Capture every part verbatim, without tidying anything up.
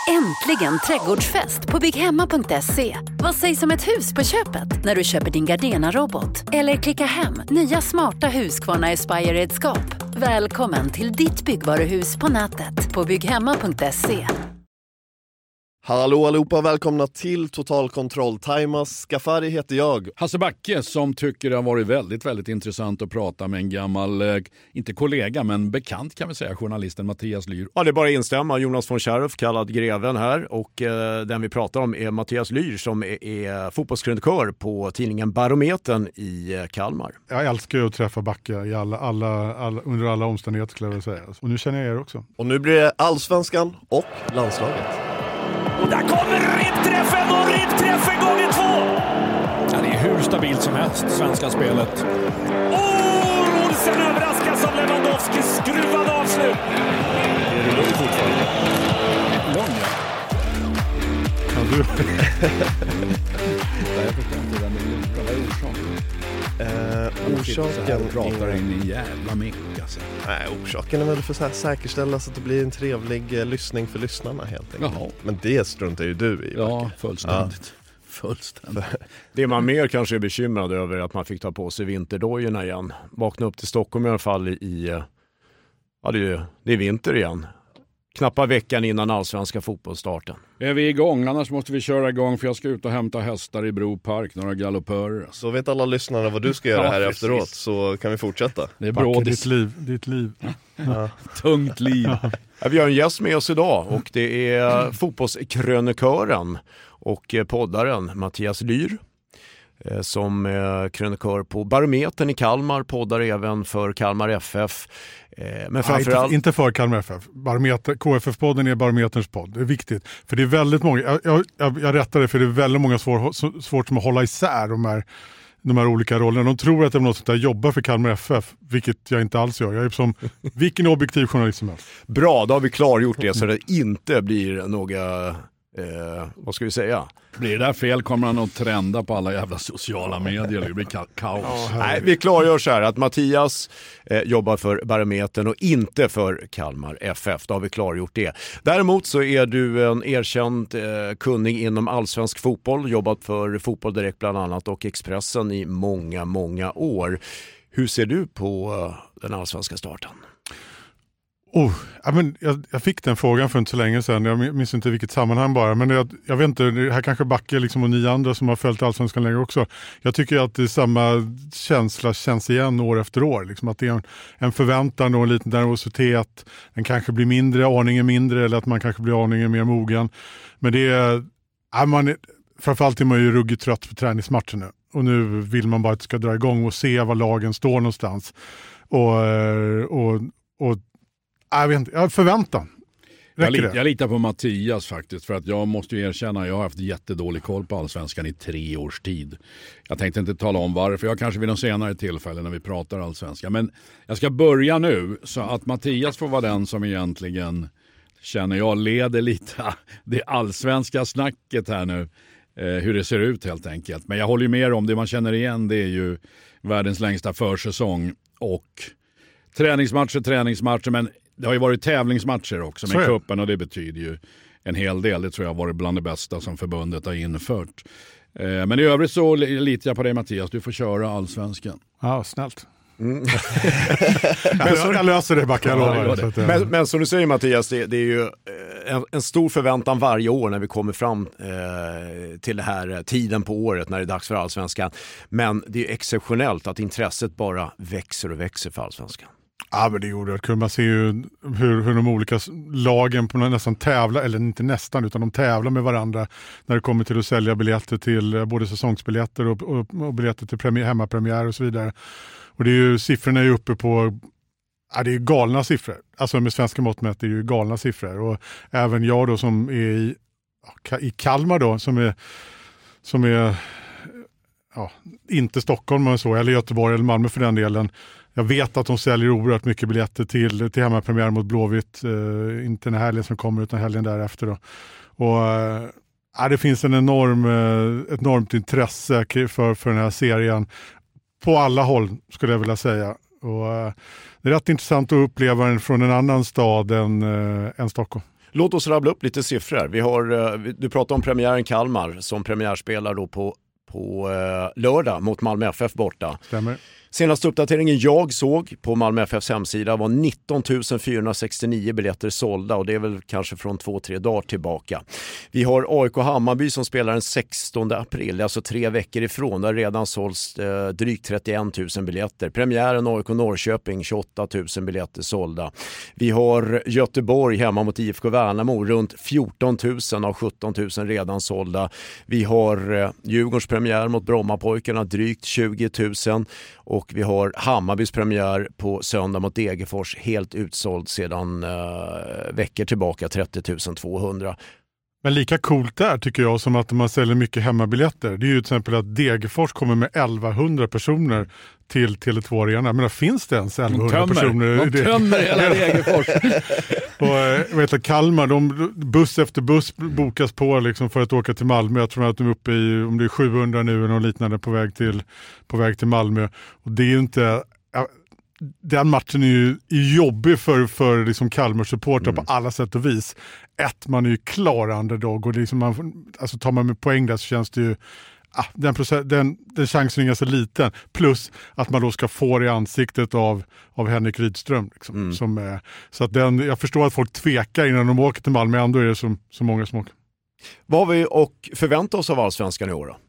Äntligen trädgårdsfest på bygghemma punkt se. Vad sägs om ett hus på köpet när du köper din Gardena-robot? Eller klicka hem nya smarta Husqvarna Aspire-redskap. Välkommen till ditt byggvaruhus på nätet på bygghemma punkt se. Hallå allihopa, välkomna till Total Kontroll. Taimas Ghaffari heter jag. Hasse Backe som tycker det har varit väldigt, väldigt intressant att prata med en gammal, eh, inte kollega men bekant kan vi säga, journalisten Mattias Lyhr. Ja, det är bara att instämma. Jonas von Schärf, kallad Greven här, och eh, den vi pratar om är Mattias Lyhr som är, är fotbollskrönikör på tidningen Barometern i eh, Kalmar. Jag älskar ju att träffa Backe i alla, alla, alla, under alla omständigheter skulle jag vilja säga. Och nu känner jag er också. Och nu blir det Allsvenskan och landslaget. Och där kommer ribbträffen och ribbträffen gånger två! Ja, det är hur stabilt som helst, svenska spelet. Åh, Olsen överraskas av Lewandowski, skruvad avslut. Är det lugnt fortfarande? Lång, ja. Ja, du... Jag förstår inte den är vad är orsaken? Eh, orsaken Jag pratar in en jävla mick alltså. Nej, orsaken är väl för att säkerställa så att det blir en trevlig eh, lyssning för lyssnarna helt enkelt. Jaha. Men det struntar ju du i. Ja, Backe. fullständigt. Ja. Fullständigt. Det man mer kanske är bekymrad över är att man fick ta på sig vinterdojorna igen. Vakna upp till Stockholm i alla fall i... Ja, det är, det är vinter igen. Knappa veckan innan allsvenska fotbollsstarten. Är vi igång? Annars måste vi köra igång för jag ska ut och hämta hästar i Bro Park, några gallopörer. Så vet alla lyssnarna vad du ska göra Ja, här precis. efteråt, så kan vi fortsätta. Det är Backe, brådis. ditt liv, ditt liv. Ja. Tungt liv. Ja, vi har en gäst med oss idag och det är fotbollskrönikören och poddaren Mattias Lyhr som är krönikör på Barometern i Kalmar, poddar även för Kalmar F F. Men framförallt... Nej, inte, inte för Kalmar F F. Barometer, K F F-podden är Barometerns podd. Det är viktigt. För det är väldigt många, jag, jag, jag rättar det för det är väldigt många svår, svårt som att hålla isär de här, de här olika rollerna. De tror att det är något som jobbar för Kalmar F F, vilket jag inte alls gör. Jag är som vilken objektiv journalist som helst. Bra, då har vi klargjort det så det inte blir några, eh, vad ska vi säga? Blir det där fel kommer han att trenda på alla jävla sociala medier. Det blir ka- kaos. Ja, nej, vi klargör så här att Mattias eh, jobbar för Barometern och inte för Kalmar F F. Då har vi klargjort det. Däremot så är du en erkänd eh, kunnig inom allsvensk fotboll. Jobbat för Fotboll Direkt bland annat och Expressen i många, många år. Hur ser du på eh, den allsvenska starten? Oh, ja, men jag, jag fick den frågan för inte så länge sedan. Jag minns inte vilket sammanhang bara. Men jag, jag vet inte, det här kanske Backe liksom och ni andra som har följt allsvenskan längre också. Jag tycker att det är samma känsla känns igen år efter år. Liksom att det är en, en förväntan och en liten nervositet. Den kanske blir mindre, aningen mindre eller att man kanske blir aningen mer mogen. Men det är, ja, man är, framförallt är man ju ruggigt trött på träningsmatchen nu. Och nu vill man bara att det ska dra igång och se var lagen står någonstans. Och, och, och Jag vet inte, jag förväntan. Jag, lit, jag litar på Mattias faktiskt för att jag måste ju erkänna att jag har haft jättedålig koll på allsvenskan i tre års tid. Jag tänkte inte tala om varför, jag kanske vid någon senare tillfälle när vi pratar allsvenskan. Men jag ska börja nu så att Mattias får vara den som egentligen känner jag leder lite det allsvenska snacket här nu. Eh, hur det ser ut helt enkelt. Men jag håller ju med om det man känner igen, det är ju världens längsta försäsong och träningsmatcher, träningsmatcher men det har ju varit tävlingsmatcher också med kuppen och det betyder ju en hel del. Det tror jag har varit bland det bästa som förbundet har infört. Eh, men i övrigt så litar jag på dig Mattias. Du får köra allsvenskan. Ja, snällt. Mm. men så, jag löser det Backe, jag lovar. Ja, det. Men, men som du säger Mattias, det, det är ju en, en stor förväntan varje år när vi kommer fram eh, till det här tiden på året när det är dags för allsvenskan. Men det är exceptionellt att intresset bara växer och växer för allsvenskan. Ja, men det gjorde det kul. Man ser ju hur, hur de olika lagen på nästan tävlar, eller inte nästan, utan de tävlar med varandra när det kommer till att sälja biljetter till både säsongsbiljetter och, och, och biljetter till premiär, hemmapremiär och så vidare. Och det är ju, siffrorna är ju uppe på, ja, det är galna siffror. Alltså med svenska mått mätt är det ju galna siffror. Och även jag då som är i, i Kalmar då, som är, som är ja, inte Stockholm men så, eller Göteborg eller Malmö för den delen. Jag vet att de säljer oerhört mycket biljetter till, till hemmapremiär mot Blåvitt. Eh, inte den helgen som kommer utan helgen därefter. Då. Och, eh, det finns en enorm, eh, ett enormt intresse för, för den här serien. På alla håll skulle jag vilja säga. Och, eh, det är rätt intressant att uppleva den från en annan stad än, eh, än Stockholm. Låt oss rabbla upp lite siffror. Vi har, du pratar om premiären Kalmar som premiärspelar då på, på eh, lördag mot Malmö F F borta. Stämmer. Senaste uppdateringen jag såg på Malmö F F:s hemsida var nitton tusen fyrahundrasextionio biljetter sålda och det är väl kanske från två, tre dagar tillbaka. Vi har A I K Hammarby som spelar den sextonde april, alltså tre veckor ifrån. Där redan sålts eh, drygt trettioen tusen biljetter. Premiären A I K Norrköping, tjugoåtta tusen biljetter sålda. Vi har Göteborg hemma mot I F K Värnamo, runt fjorton tusen av sjutton tusen redan sålda. Vi har eh, Djurgårdens premiär mot Brommapojkarna, drygt tjugo tusen. Och vi har Hammarbys premiär på söndag mot Degerfors, helt utsåld sedan eh, veckor tillbaka, trettio tusen tvåhundra. Men lika coolt där tycker jag som att man säljer mycket hemmabiljetter. Det är ju till exempel att Degerfors kommer med elvahundra personer till Tele två Arena. Men finns det ens elvahundra personer? De tömmer hela Degerfors. Och jag vet att Kalmar, de, buss efter buss bokas på liksom för att åka till Malmö. Jag tror att de är uppe i, om det är sjuhundra nu eller något liknande på väg till, på väg till Malmö. Och det är ju inte... Den matchen är ju jobbig för, för liksom Kalmar-supportrar mm. på alla sätt och vis. Ett, man är ju klar underdog och liksom man, alltså tar man med poäng där så känns det ju ah, den, process, den, den chansen är ganska liten. Plus att man då ska få det i ansiktet av, av Henrik Rydström. Liksom, mm. som, eh, så att den, jag förstår att folk tvekar innan de åker till Malmö, ändå är det så, så många som åker. Vad har vi och förväntar oss av Allsvenskan i år då?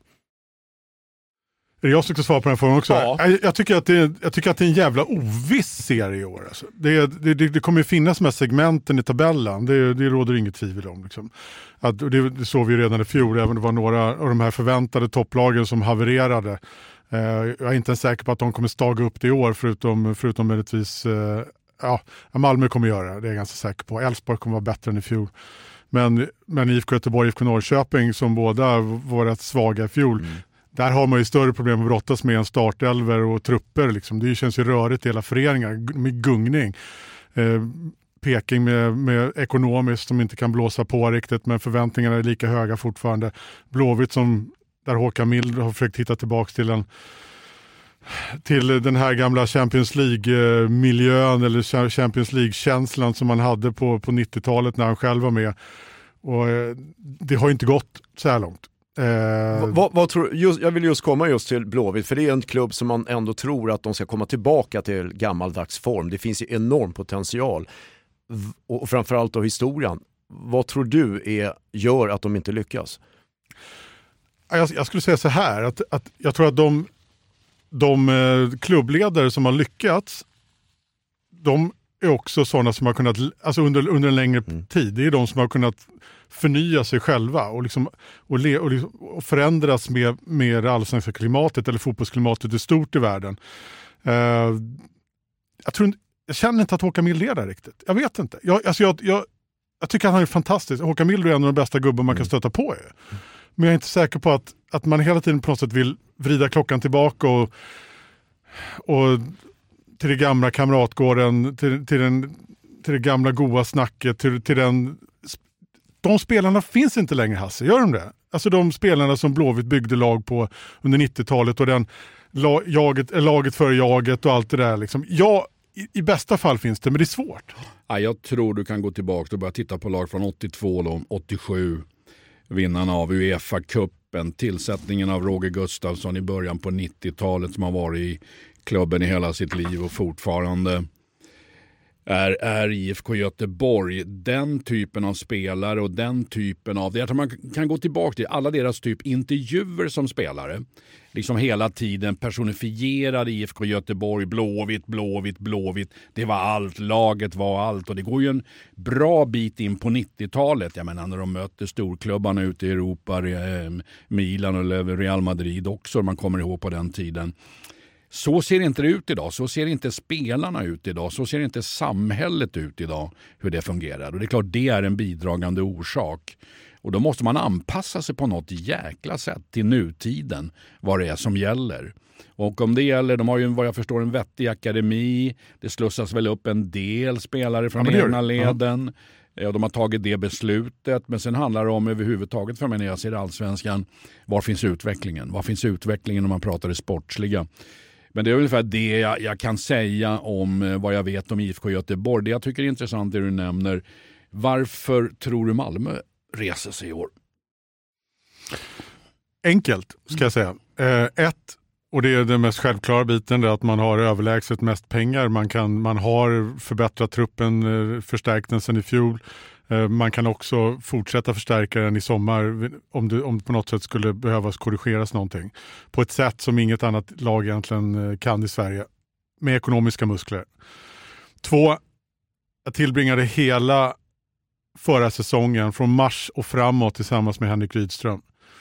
Jag ska svara på den frågan också. Ja. Jag, jag, tycker att det, jag tycker att det är en jävla oviss serie i år. Alltså. Det, det, det, det kommer ju finnas med segmenten i tabellen. Det, det råder inget tvivel om. Liksom. Att, det, det såg vi redan i fjol. Även det var några av de här förväntade topplagen som havererade. Eh, jag är inte ens säker på att de kommer staga upp det i år. Förutom, förutom möjligtvis... Eh, ja, Malmö kommer göra det. Det är jag ganska säker på. Elfsborg kommer vara bättre än i fjol. Men, men I F K Göteborg och I F K Norrköping som båda var rätt svaga i fjol... Mm. Där har man ju större problem att brottas med än startelver och trupper. Liksom. Det känns ju rörigt i hela föreningar med gungning. Eh, Peking med, med ekonomiskt som inte kan blåsa på riktigt, men förväntningarna är lika höga fortfarande. Blåvitt som där Håkan Mild har försökt hitta tillbaka till, en, till den här gamla Champions League-miljön eller Champions League-känslan som man hade på, på nittiotalet när han själv var med. Och eh, det har ju inte gått så här långt. Eh... Vad, vad tror, just, jag vill just komma just till Blåvitt, för det är en klubb som man ändå tror att de ska komma tillbaka till gammaldags form. Det finns ju enorm potential och framförallt då historien. Vad tror du är, gör att de inte lyckas? Jag, jag skulle säga så här, att, att jag tror att de, de eh, klubbledare som har lyckats, de är också sådana som har kunnat, alltså under, under en längre mm. tid, det är de som har kunnat förnya sig själva och, liksom, och, le, och, liksom, och förändras med, med det allsvenska klimatet eller fotbollsklimatet i stort i världen. Uh, jag, tror, jag känner inte att Håkan Mild är där riktigt. Jag vet inte. Jag, alltså jag, jag, jag tycker att han är fantastisk. Håkan Mild är en av de bästa gubbar man mm. kan stöta på. Mm. Men jag är inte säker på att, att man hela tiden på något sätt vill vrida klockan tillbaka och, och till det gamla kamratgården, till, till, den, till det gamla goa snacket, till, till den... De spelarna finns inte längre, Hasse. Gör de det? Alltså de spelarna som Blåvitt byggde lag på under nittiotalet och den la, jaget, laget före jaget och allt det där. Liksom. Ja, i, i bästa fall finns det, men det är svårt. Ja, jag tror du kan gå tillbaka och börja titta på lag från åttiotvå och åttiosju. Vinnarna av UEFA-cupen, tillsättningen av Roger Gustafsson i början på nittiotalet som har varit i klubben i hela sitt liv och fortfarande är, är I F K Göteborg. Den typen av spelare och den typen av... Jag tror man kan gå tillbaka till alla deras typ intervjuer som spelare. Liksom hela tiden personifierade I F K Göteborg, blåvitt, blåvitt, blåvitt. Det var allt, laget var allt. Och det går ju en bra bit in på nittiotalet. Jag menar när de möter storklubbarna ute i Europa, Milan och Real Madrid också, man kommer ihåg på den tiden. Så ser inte det ut idag. Så ser inte spelarna ut idag. Så ser inte samhället ut idag, hur det fungerar. Och det är klart, det är en bidragande orsak. Och då måste man anpassa sig på något jäkla sätt till nutiden, vad det är som gäller. Och om det gäller, de har ju vad jag förstår en vettig akademi. Det slussas väl upp en del spelare från ja, ena leden. Ja. De har tagit det beslutet, men sen handlar det om överhuvudtaget för mig när jag ser Allsvenskan, var finns utvecklingen? Var finns utvecklingen om man pratar det sportsliga? Men det är ungefär det jag, jag kan säga om vad jag vet om I F K Göteborg. Det jag tycker är intressant är det du nämner. Varför tror du Malmö reser sig i år? Enkelt, ska jag säga. Eh, ett, och det är den mest självklara biten, det är att man har överlägset mest pengar. Man, kan, man har förbättrat truppen, eh, förstärkt den sedan i fjol. Eh, man kan också fortsätta förstärka den i sommar om det om på något sätt skulle behövas korrigeras någonting. På ett sätt som inget annat lag egentligen eh, kan i Sverige. Med ekonomiska muskler. Två, jag tillbringade hela förra säsongen från mars och framåt tillsammans med Henrik Rydström.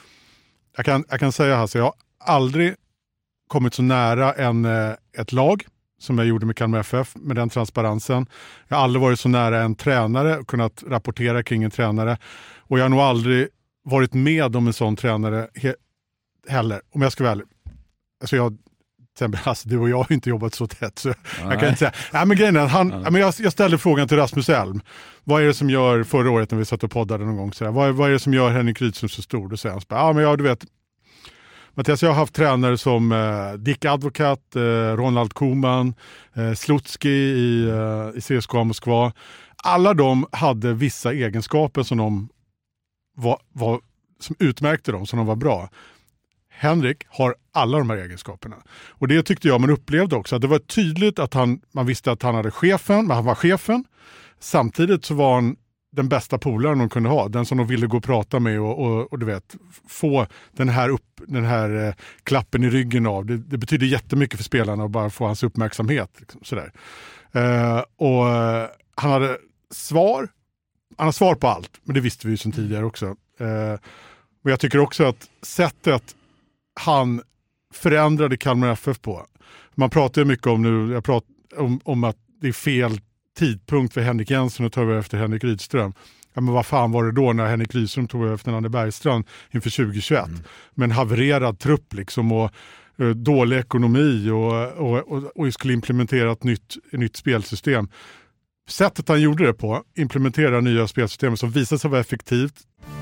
Jag kan, jag kan säga här, så jag har aldrig kommit så nära en, ett lag som jag gjorde med Kalmar F F med den transparensen. Jag har aldrig varit så nära en tränare och kunnat rapportera kring en tränare. Och jag har nog aldrig varit med om en sån tränare he- heller, om jag ska vara ärlig. Alltså jag Alltså, du och jag har inte jobbat så tätt så jag kan inte säga. Nej, men grejen är, han, ja. men jag, jag ställde frågan till Rasmus Elm. Vad är det som gör, förra året när vi satt och poddade någon gång, så där, vad, vad är det som gör Henrik Rydström så stor? Då säger han så ja men ja, du vet Mattias, jag har haft tränare som eh, Dick Advokat, eh, Ronald Koeman, eh, Slutsky i, eh, i C S K A Moskva. Alla de hade vissa egenskaper som de var, var, som utmärkte dem, som de var bra. Henrik har alla de här egenskaperna. Och det tyckte jag man upplevde också. Att det var tydligt att han, man visste att han hade chefen, men han var chefen. Samtidigt så var han den bästa polaren de kunde ha. Den som de ville gå och prata med och, och, och du vet, få den här, upp, den här eh, klappen i ryggen av. Det, det betyder jättemycket för spelarna att bara få hans uppmärksamhet. Liksom, sådär. Eh, och eh, han hade svar. Han har svar på allt, men det visste vi ju sedan tidigare också. Eh, och jag tycker också att sättet han förändrade Kalmar F F på. Man pratar ju mycket om nu, jag pratar om, om att det är fel tidpunkt för Henrik Jensen att ta över efter Henrik Rydström. Ja, men vad fan var det då när Henrik Rydström tog över efter Nanne Bergstrand inför tjugohundratjugoett? Mm. Med en havererad trupp liksom och uh, dålig ekonomi och, och, och, och skulle implementera ett nytt, ett nytt spelsystem. Sättet han gjorde det på, implementera nya spelsystem som visade sig vara effektivt.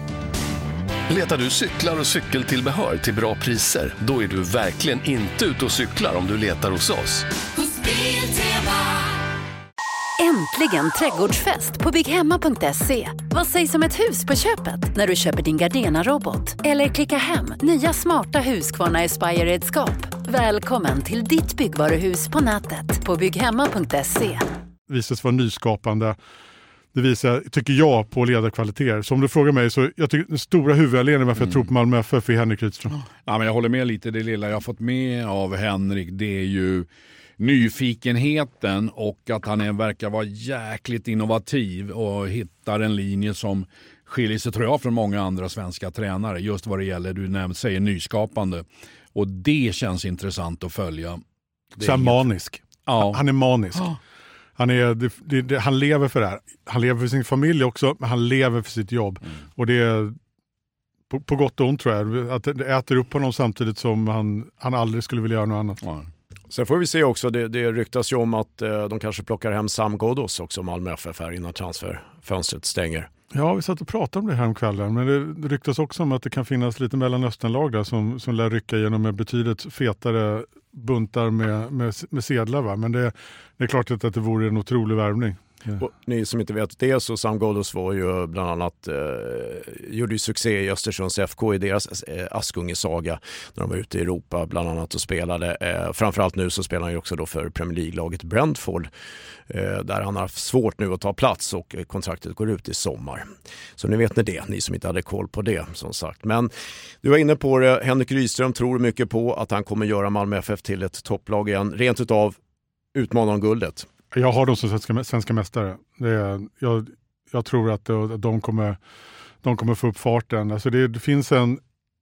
Letar du cyklar och cykeltillbehör till bra priser? Då är du verkligen inte ute och cyklar om du letar hos oss. Äntligen trädgårdsfest på bygghemma punkt se. Vad sägs om ett hus på köpet när du köper din Gardena-robot? Eller klicka hem nya smarta Husqvarna Aspire-redskap. Välkommen till ditt byggvaruhus på nätet på bygghemma punkt se. Visas vara nyskapande. Det visar, tycker jag, på ledarkvaliteter. Så om du frågar mig så jag tycker den stora huvudanledningen varför mm. jag tror på Malmö F F är Henrik Rydström. Ja, men jag håller med lite. Det lilla jag har fått med av Henrik, det är ju nyfikenheten och att han är, verkar vara jäkligt innovativ och hittar en linje som skiljer sig, tror jag, från många andra svenska tränare. Just vad det gäller, du nämnde, säger nyskapande. Och det känns intressant att följa. Så han är manisk. Ja. Han är manisk. Ja. Han, är, det, det, det, han lever för det här. Han lever för sin familj också, men han lever för sitt jobb. Mm. Och det är på, på gott och ont, tror jag. Att det äter upp honom samtidigt som han, han aldrig skulle vilja göra något annat. Ja. Sen får vi se också, det, det ryktas ju om att eh, de kanske plockar hem Sam Ghoddos också, Malmö F F, här innan transferfönstret stänger. Ja, vi satt och pratade om det här om kvällen, men det, det ryktas också om att det kan finnas lite Mellanösternlag där som, som lär rycka genom en betydligt fetare buntar med, med, med sedlar. Va? Men det, det är klart att det vore en otrolig värvning. Ja. Och ni som inte vet det, så Sam Ghoddos var ju bland annat eh, gjorde ju succé i Östersunds F K i deras eh, Askungesaga när de var ute i Europa bland annat och spelade. Eh, framförallt nu så spelar han ju också då för Premier League-laget Brentford eh, där han har svårt nu att ta plats och eh, kontraktet går ut i sommar. Så ni vet ni det, ni som inte hade koll på det som sagt. Men du var inne på det, Henrik Rydström tror mycket på att han kommer göra Malmö F F till ett topplag igen, rent utav utmanar om guldet. Jag har dem som svenska, svenska mästare. Det är, jag, jag tror att det, de, kommer, de kommer få upp farten. Alltså det, det finns en...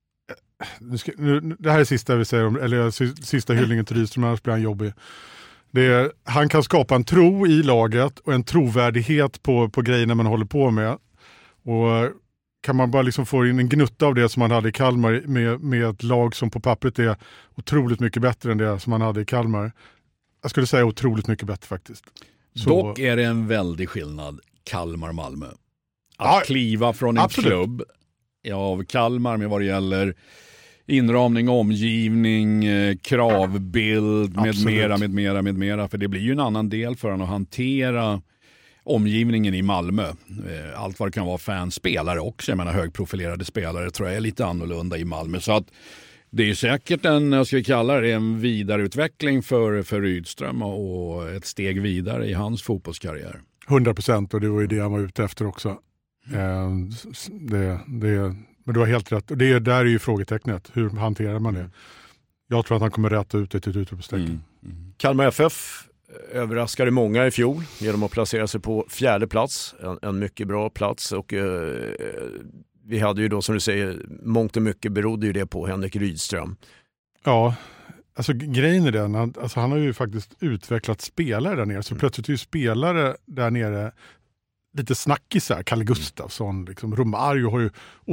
Nu ska, nu, det här är sista vi säger om, eller sista hyllningen till Rydström, annars blir han jobbig. Det är, han kan skapa en tro i laget och en trovärdighet på, på grejerna man håller på med. Och kan man bara liksom få in en gnutta av det som man hade i Kalmar med, med ett lag som på pappret är otroligt mycket bättre än det som man hade i Kalmar. Jag skulle säga otroligt mycket bättre faktiskt. Så... Dock är det en väldig skillnad Kalmar-Malmö. Att ja, kliva från en absolut. klubb av Kalmar med vad det gäller inramning, omgivning, kravbild med absolut. mera, med mera, med mera. För det blir ju en annan del för honom att hantera omgivningen i Malmö. Allt vad det kan vara, fanspelare också. Jag menar högprofilerade spelare tror jag är lite annorlunda i Malmö. Så att det är säkert en, jag ska kalla det, en vidareutveckling för, för Rydström och ett steg vidare i hans fotbollskarriär. hundra procent, och det var ju det han var ute efter också. Mm. Det, det, men du har helt rätt. Det där är ju frågetecknet. Hur hanterar man det? Jag tror att han kommer rätta ut det till ett utropstecken. Mm. Mm. Kalmar F F överraskade många i fjol genom att placera sig på fjärde plats. En, en mycket bra plats. Och eh, vi hade ju då, som du säger, mångt och mycket berodde ju det på Henrik Rydström. Ja, alltså grejen är den. Alltså, han har ju faktiskt utvecklat spelare där nere. Så mm. plötsligt är ju spelare där nere lite snackisar. Kalle Gustafsson, liksom. Romario har ju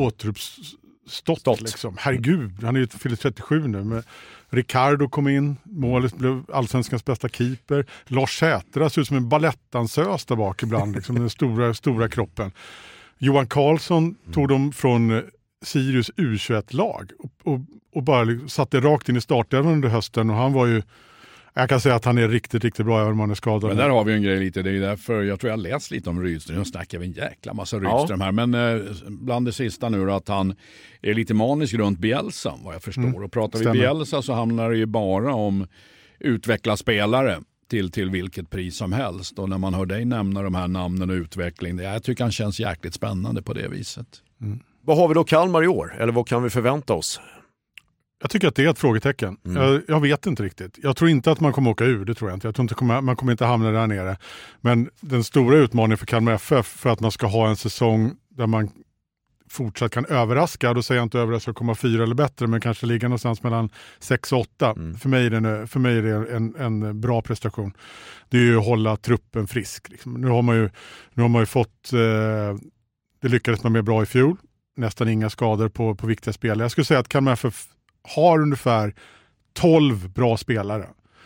återuppstått. Liksom. Herregud, han är ju fyllt trettiosju nu. Men Ricardo kom in, målet blev allsvenskans bästa keeper. Lars Sätra ser ut som en balettansös där bak ibland, liksom, den stora, stora kroppen. Johan Karlsson mm. tog dem från Sirius U tjugoett-lag och, och, och bara liksom satte rakt in i starten under hösten, och han var ju, jag kan säga att han är riktigt, riktigt bra även om han är skadad. Men där har vi en grej lite, det är ju därför jag tror jag läst lite om Rydström. Nu snackar vi en jäkla massa Rydström ja. här, men eh, bland det sista nu att han är lite manisk runt Bielsa, vad jag förstår. Mm. Och pratar vi Bielsa så handlar det ju bara om utveckla spelare till, till vilket pris som helst. Och när man hör dig nämna de här namnen och utveckling, det, jag tycker han känns jäkligt spännande på det viset. Mm. Vad har vi då Kalmar i år? Eller vad kan vi förvänta oss? Jag tycker att det är ett frågetecken. Mm. Jag, jag vet inte riktigt. Jag tror inte att man kommer åka ur, det tror jag inte. Jag tror inte kommer, man kommer inte hamna där nere. Men den stora utmaningen för Kalmar F F för att man ska ha en säsong där man fortsatt kan överraska, då säger jag inte överraska att komma fyra eller bättre, men kanske ligga någonstans mellan sex och åtta. Mm. För mig är det, för mig är det en, en bra prestation. Det är ju att hålla truppen frisk. Liksom. Nu har man ju, nu har man ju fått, eh, det lyckades man med bra i fjol. Nästan inga skador på, på viktiga spelare. Jag skulle säga att Kalmar F F har ungefär tolv bra spelare.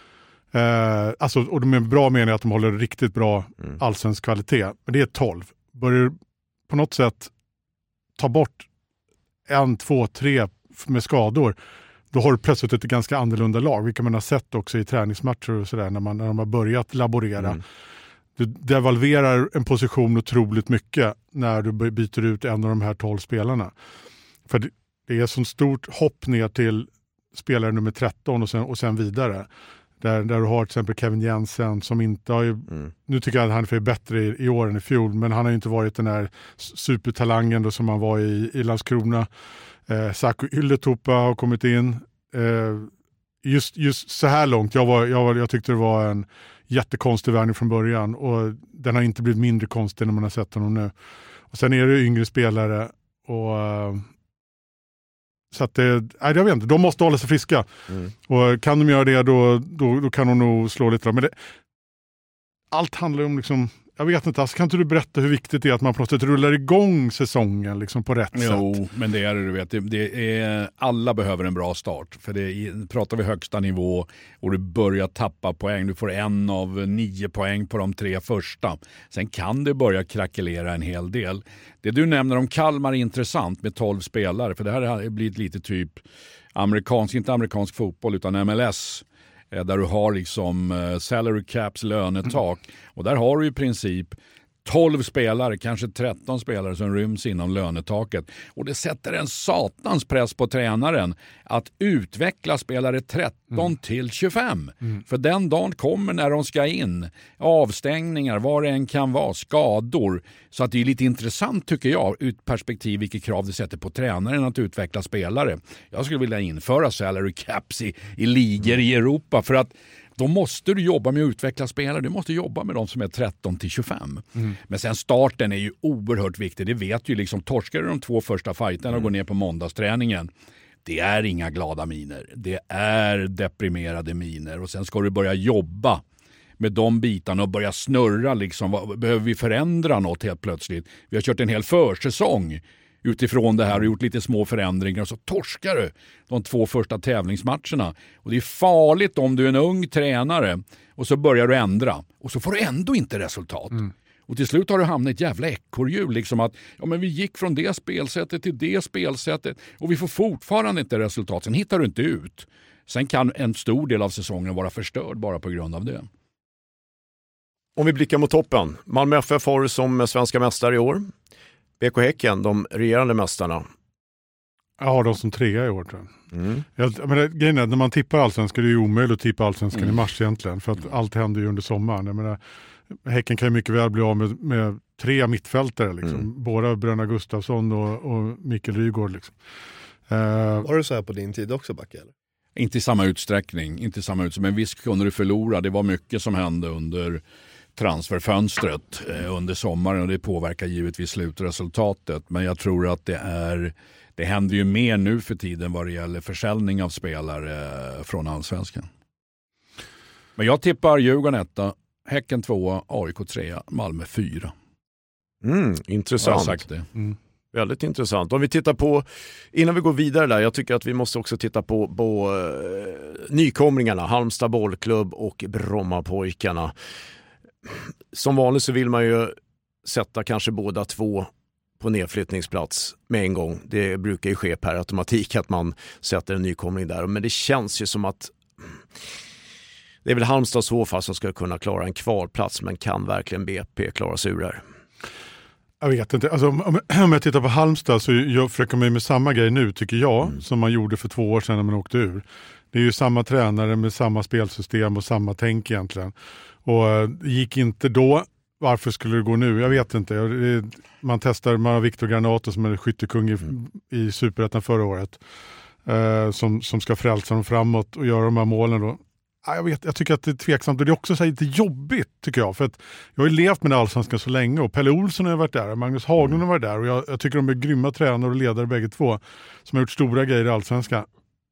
Eh, alltså, och de är bra meningen att de håller riktigt bra mm. allsvensk kvalitet. Men det är tolv. Börjar på något sätt ta bort en, två, tre med skador, då har du plötsligt ett ganska annorlunda lag. Vilka man har sett också i träningsmatcher och sådär när, man, när de har börjat laborera. Mm. Du devalverar en position otroligt mycket när du byter ut en av de här tolv spelarna. För det, det är så stort hopp ner till spelare nummer tretton och sen, och sen vidare. Där, där du har till exempel Kevin Jensen som inte har ju, mm. nu tycker jag att han är bättre i, i år än i fjol, men han har ju inte varit den här supertalangen då som han var i, i Landskrona. Eh, Saku Ylletupa har kommit in. Eh, just, just så här långt, jag, var, jag, var, jag tyckte det var en jättekonstig värvning från början, och den har inte blivit mindre konstig när man har sett honom nu. Och sen är det yngre spelare och uh, så att det, nej, jag vet inte, de måste hålla sig friska. Mm. Och kan de göra det då, då, då kan de nog slå lite. Men det, allt handlar om liksom, jag vet inte, alltså, kan inte du berätta hur viktigt det är att man på något sätt rullar igång säsongen liksom på rätt jo, sätt? Jo, men det är det, du vet. Det, det är, alla behöver en bra start. För det pratar vi högsta nivå och du börjar tappa poäng. Du får en av nio poäng på de tre första. Sen kan det börja krackelera en hel del. Det du nämner om Kalmar är intressant med tolv spelare. För det här har blivit lite typ amerikansk, inte amerikansk fotboll utan M L S. Där du har liksom salary caps, lönetak. Mm. Och där har du i princip tolv spelare, kanske tretton spelare som ryms inom lönetaket. Och det sätter en satans press på tränaren att utveckla spelare tretton mm. till tjugofem. Mm. För den dagen kommer när de ska in. Avstängningar, vad det än kan vara, skador. Så att det är lite intressant tycker jag, ut perspektiv vilket krav det sätter på tränaren att utveckla spelare. Jag skulle vilja införa salary caps i, i ligor i Europa för att då måste du jobba med att utveckla spelare. Du måste jobba med de som är tretton till tjugofem. Mm. Men sen starten är ju oerhört viktig. Det vet ju liksom, torskar du de två första fighterna och mm. går ner på måndagsträningen. Det är inga glada miner. Det är deprimerade miner. Och sen ska du börja jobba med de bitarna och börja snurra. Liksom. Behöver vi förändra något helt plötsligt? Vi har kört en hel försäsong utifrån det här och gjort lite små förändringar, och så torskar du de två första tävlingsmatcherna. Och det är farligt om du är en ung tränare och så börjar du ändra och så får du ändå inte resultat. Mm. Och till slut har du hamnat i ett jävla ekorrhjul liksom att ja, men vi gick från det spelsättet till det spelsättet och vi får fortfarande inte resultat. Sen hittar du inte ut. Sen kan en stor del av säsongen vara förstörd bara på grund av det. Om vi blickar mot toppen. Malmö F F har som svenska mästare i år. B K Häcken, de regerande mästarna. Ja, de som trea i år tror jag. Mm. jag men det, grejen är, när man tippar allsvenskan, det är ju omöjligt att tippa allsvenskan Mm. i mars egentligen. För att allt händer ju under sommaren. Jag menar, Häcken kan ju mycket väl bli av med, med tre mittfältare. Liksom. Mm. Båda Bröna Gustafsson och, och Mikael Rygaard. Liksom. Uh, Var det så här på din tid också, Backe? Eller? Inte i samma utsträckning, inte i samma utsträckning. Men visst kunde du förlora. Det var mycket som hände under transferfönstret eh, under sommaren och det påverkar givetvis slutresultatet. Men jag tror att det är det händer ju mer nu för tiden vad det gäller försäljning av spelare eh, från allsvenskan. Men jag tippar Djurgården etta, Häcken tvåa, A I K trea, Malmö fyra. Mm, intressant. Jag har sagt det. mm. Väldigt intressant. Om vi tittar på, innan vi går vidare där, jag tycker att vi måste också titta på, på uh, nykomlingarna, Halmstad bollklubb och Brommapojkarna. Som vanligt så vill man ju sätta kanske båda två på nedflyttningsplats med en gång. Det brukar ju ske per automatik att man sätter en nykomling där. Men det känns ju som att det är väl Halmstad så fast som ska kunna klara en kvalplats, men kan verkligen B P klara sig ur där? Jag vet inte. Alltså, om, om jag tittar på Halmstad så jag försöker man ju med samma grej nu tycker jag mm. som man gjorde för två år sedan när man åkte ur. Det är ju samma tränare med samma spelsystem och samma tänk egentligen. Och det gick inte då. Varför skulle det gå nu? Jag vet inte. Man testar, man har Viktor Granato som är skyttekung i, mm. i Superettan förra året. Eh, som, som ska frälsa dem framåt och göra de här målen då. Jag, vet, jag tycker att det är tveksamt och det är också så lite jobbigt tycker jag. För att jag har ju levt med det allsvenskan så länge och Pelle Olsson har varit där och Magnus Haglund har varit där och jag, jag tycker de är grymma tränare och ledare bägge två som har gjort stora grejer i allsvenskan.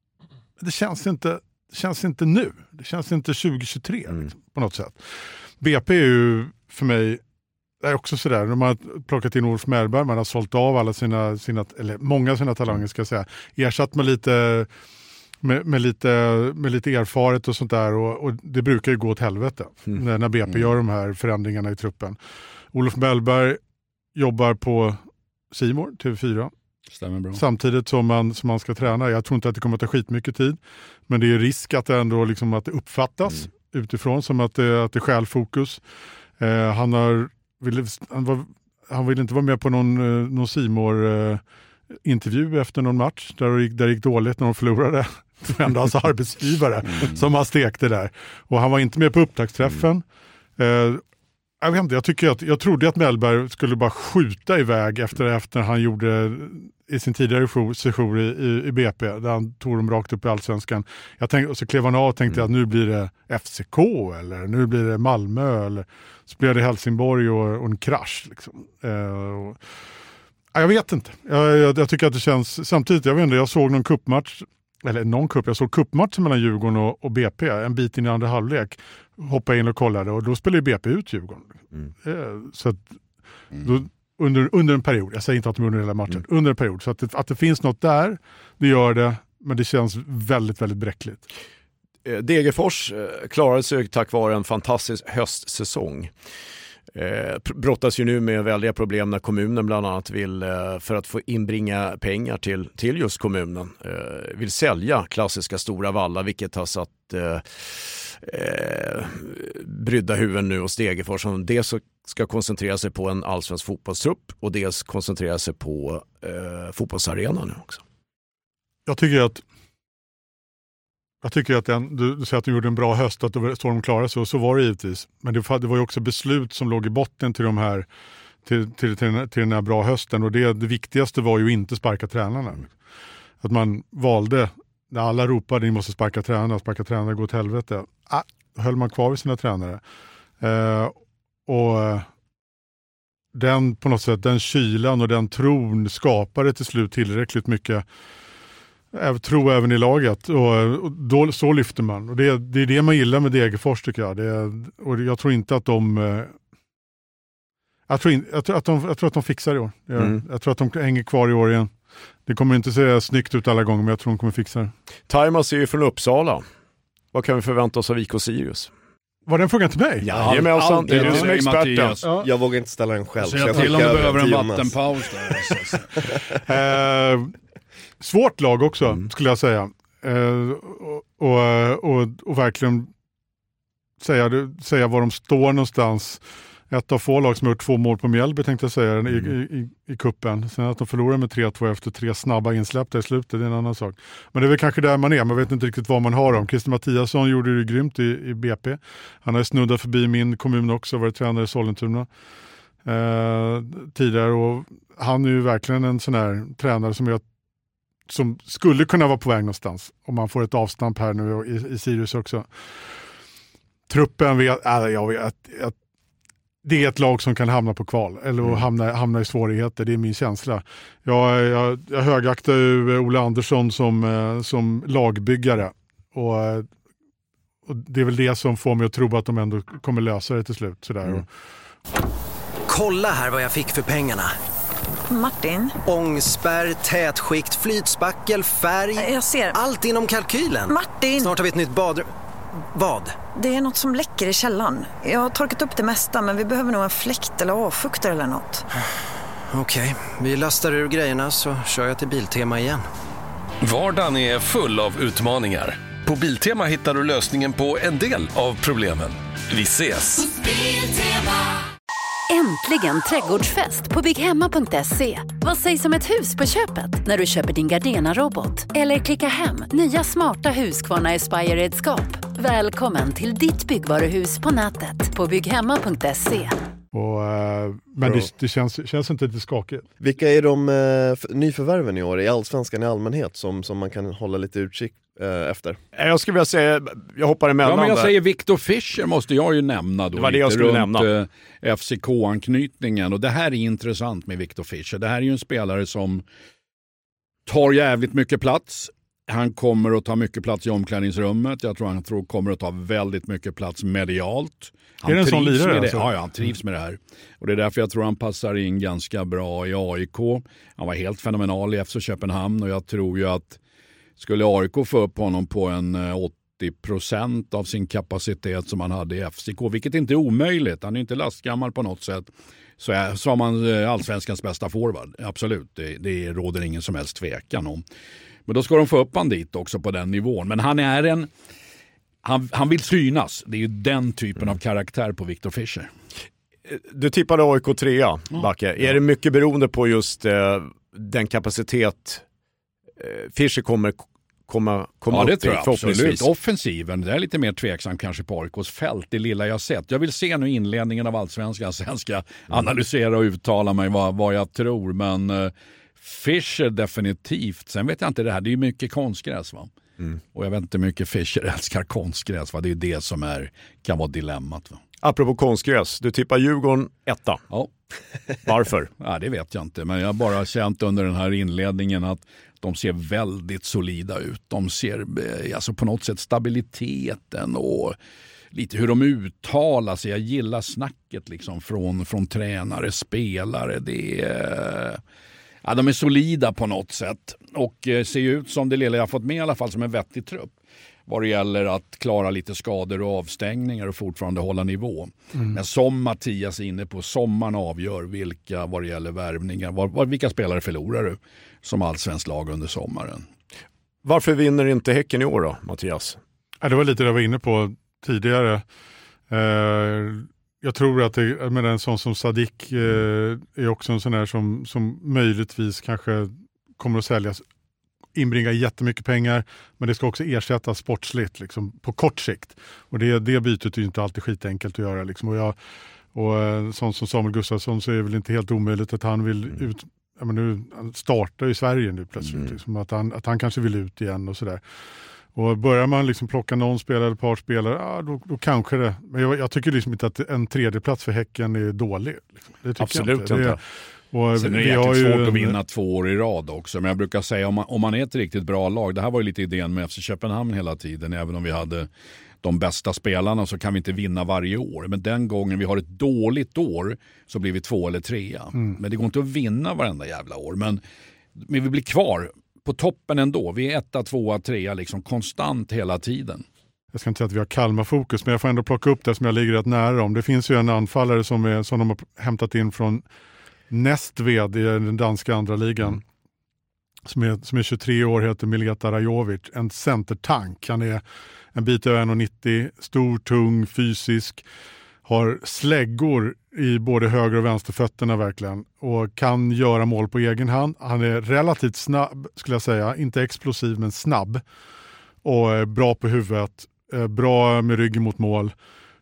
Det känns inte, det känns inte nu. Det känns inte tjugo tjugotre mm. liksom, på något sätt. B P är ju för mig det är också sådär. De har plockat in Olof Mellberg, man har sålt av alla sina, sina eller många av sina talanger ska jag säga. Ersatt med lite Med, med, lite, med lite erfaret och sånt där och, och det brukar ju gå åt helvete mm. när, när B P mm. gör de här förändringarna i truppen. Olof Mellberg jobbar på C More, T V fyra. Stämmer bra. Samtidigt som man, som man ska träna. Jag tror inte att det kommer att ta skitmycket tid, men det är risk att det ändå liksom, att det uppfattas mm. utifrån som att det, att det är själfokus. Eh, han, har, vill, han, var, han vill inte vara med på någon, någon C More eh, intervju efter någon match där det gick, där det gick dåligt när de förlorade. Det var ändå hans arbetsgivare mm. som han stekte där. Och han var inte med på upptaktsträffen. Mm. Eh, jag vet inte, jag, tycker att, jag trodde att Mellberg skulle bara skjuta iväg efter, efter han gjorde i sin tidigare session i, i, i B P där han tog dem rakt upp i allsvenskan. Jag tänkte, och så klev han av och tänkte mm. att nu blir det F C K eller nu blir det Malmö eller så blir det Helsingborg och, och en krasch. Liksom. Eh, och, jag vet inte. Jag, jag, jag tycker att det känns samtidigt, jag vet inte, jag såg någon cupmatch eller någon cup, jag såg cupmatchen mellan Djurgården och, och B P en bit in i andra halvlek. Hoppade in och kollade och då spelade B P ut Djurgården. Mm. Eh, så att, då, under, under en period, jag säger inte att de under hela matchen, mm. under en period. Så att det, att det finns något där, det gör det, men det känns väldigt, väldigt bräckligt. Degerfors klarade sig tack vare en fantastisk höstsäsong. Eh, brottas ju nu med väldiga problem när kommunen bland annat vill eh, för att få inbringa pengar till, till just kommunen eh, vill sälja klassiska stora vallar, vilket har satt eh, eh, brydda huvuden nu hos Degerfors som dels ska koncentrera sig på en allsvensk fotbollstrupp och dels koncentrera sig på eh, fotbollsarena nu också. Jag tycker att Jag tycker att den, du, du säger att de gjorde en bra höst, att de, så de klarade sig, och så var det givetvis. Men det, det var ju också beslut som låg i botten till de här till, till, till, till den här bra hösten. Och det, det viktigaste var ju inte sparka tränarna. Att man valde, när alla ropade ni måste sparka tränarna, sparka tränarna går åt helvete. Ah, höll man kvar vid sina tränare. Eh, och den på något sätt, den kylan och den tron skapade till slut tillräckligt mycket. Jag tror även i laget och, och då, så lyfter man och det, det är det man gillar med Degerfors tycker jag. Det, och jag tror inte att de jag tror, in, jag tror, att, de, jag tror att de fixar det i år. Jag, mm. jag tror att de hänger kvar i år igen. Det kommer inte se snyggt ut alla gånger, men jag tror de kommer fixa det. Timas är ju från Uppsala. Vad kan vi förvänta oss av I K Sirius? Var den frågan till mig? Ja, ja men all, det är du som är experten. Ja. Jag vågar inte ställa den själv. Så jag, jag till om du behöver en vattenpaus där. eh, Svårt lag också, mm. skulle jag säga. Eh, och, och, och, och verkligen säga, säga var de står någonstans. Ett av få lag som har gjort två mål på Mjällby tänkte jag säga mm. i, i, i kuppen. Sen att de förlorar med tre två efter tre snabba insläppta i slutet, det är en annan sak. Men det är väl kanske där man är, man vet inte riktigt vad man har om. Christer Mattiasson gjorde det grymt i, i B P. Han har snuddat förbi min kommun också, varit tränare i Sollentuna eh, tidigare. Och han är ju verkligen en sån här tränare som, jag, som skulle kunna vara på väg någonstans. Om man får ett avstamp här nu i, i Sirius också. Truppen vet, äh, jag vet att, att det är ett lag som kan hamna på kval eller mm. hamna, hamna i svårigheter, det är min känsla. Jag, jag, jag högaktar ju Olle Andersson som, som lagbyggare och, och det är väl det som får mig att tro att de ändå kommer lösa det till slut. Sådär. Mm. Kolla här vad jag fick för pengarna. Martin? Ångspärr, tätskikt, flytspackel, färg. Jag ser. Allt inom kalkylen. Martin! Snart har vi ett nytt badrum. Vad? Det är något som läcker i källaren. Jag har torkat upp det mesta, men vi behöver nog en fläkt eller avfuktare eller något. Okej, okay. Vi lastar ur grejerna så kör jag till Biltema igen. Vardagen är full av utmaningar. På Biltema hittar du lösningen på en del av problemen. Vi ses! Äntligen trädgårdsfest på bygghemma punkt se. Vad sägs om ett hus på köpet när du köper din Gardena-robot? Eller klicka hem nya smarta Husqvarna Aspire-redskap. Välkommen till ditt byggvaruhus på nätet på bygghemma punkt se. Och, uh, men det, det känns, känns inte lite skakigt. Vilka är de uh, f- nyförvärven i år i Allsvenskan i allmänhet som, som man kan hålla lite utkik uh, efter? Jag skulle vilja säga, jag hoppar emellan. Ja, men jag där. säger Victor Fischer måste jag ju nämna då. Det var det jag skulle runt, nämna. Uh, F C K-anknytningen. Och det här är intressant med Victor Fischer. Det här är ju en spelare som tar jävligt mycket plats. Han kommer att ta mycket plats i omklädningsrummet. Jag tror han tror kommer att ta väldigt mycket plats medialt. Han är det en sån lirare? Alltså? Ja, ja, han trivs med det här. Och det är därför jag tror han passar in ganska bra i A I K. Han var helt fenomenal i F C Köpenhamn och jag tror ju att skulle A I K få upp honom på en åttio procent av sin kapacitet som han hade i F C K, vilket inte är omöjligt. Han är inte lastgammal på något sätt. Så är, så har man allsvenskans bästa forward. Absolut, det, det råder ingen som helst tvekan om. Men då ska de få upp han dit också på den nivån. Men han är en... Han, han vill synas. Det är ju den typen av karaktär på Victor Fischer. Du tippade A I K trea, Backe. Ja. Är det mycket beroende på just eh, den kapacitet eh, Fischer kommer komma, komma ja, upp det tror i, jag absolut. Offensiven, det är lite mer tveksam kanske på A I K:s fält, det lilla jag sett. Jag vill se nu inledningen av Allsvenskan. Sen ska jag analysera och uttala mig vad, vad jag tror. Men... Eh, Fischer definitivt. Sen vet jag inte det här. Det är ju mycket konstgräs va? Mm. Och jag vet inte hur mycket Fischer älskar konstgräs va? Det är ju det som är, kan vara dilemmat va? Apropå konstgräs, du tippar Djurgården etta. Ja. Varför? Ja, det vet jag inte. Men jag har bara känt under den här inledningen att de ser väldigt solida ut. De ser alltså på något sätt stabiliteten och lite hur de uttalar sig. Jag gillar snacket liksom från, från tränare, spelare. Det är... Ja, de är solida på något sätt och eh, ser ut som det lilla jag har fått med i alla fall som en vettig trupp vad det gäller att klara lite skador och avstängningar och fortfarande hålla nivå. Mm. Men som Mattias är inne på, sommaren avgör vilka vad det gäller värvningar. Var, var, vilka spelare förlorar du som allsvensk lag under sommaren? Varför vinner inte Häcken i år då, Mattias? Ja, det var lite det jag var inne på tidigare. Eh... Jag tror att det, med en sån som Sadik eh, är också en sån här som, som möjligtvis kanske kommer att säljas, inbringa jättemycket pengar, men det ska också ersättas sportsligt liksom, på kort sikt. Och det, det bytet är ju inte alltid skitenkelt att göra. Liksom. Och, jag, och sån som Samuel Gustafsson så är det väl inte helt omöjligt att han vill ut, ja, men nu startar i Sverige nu plötsligt, mm. liksom, att, han, att han kanske vill ut igen och sådär. Och börjar man liksom plocka någon spelare eller ett par spelare, ja, då, då kanske det. Men jag, jag tycker liksom inte att en tredje plats för Häcken är dålig. Liksom. Det tycker absolut jag inte. inte. Det, och sen är det jäkligt svårt ju... att vinna två år i rad också. Men jag brukar säga om man, om man är ett riktigt bra lag, det här var ju lite idén med F C Köpenhamn hela tiden, även om vi hade de bästa spelarna så kan vi inte vinna varje år. Men den gången vi har ett dåligt år så blir vi två eller trea. Mm. Men det går inte att vinna varenda jävla år. Men, men vi blir kvar på toppen ändå. Vi är etta, tvåa, trea liksom konstant hela tiden. Jag ska inte säga att vi har Kalmar-fokus, men jag får ändå plocka upp det som jag ligger rätt nära dem. Det finns ju en anfallare som, är, som de har hämtat in från Nästved i den danska andra ligan. Mm. Som, är, som är tjugotre år, heter Mileta Rajovic. En centertank. Han är en bit över en komma nittio, stor, tung, fysisk, har släggor i både höger- och vänsterfötterna verkligen och kan göra mål på egen hand. Han är relativt snabb, skulle jag säga, inte explosiv men snabb och bra på huvudet, bra med ryggen mot mål.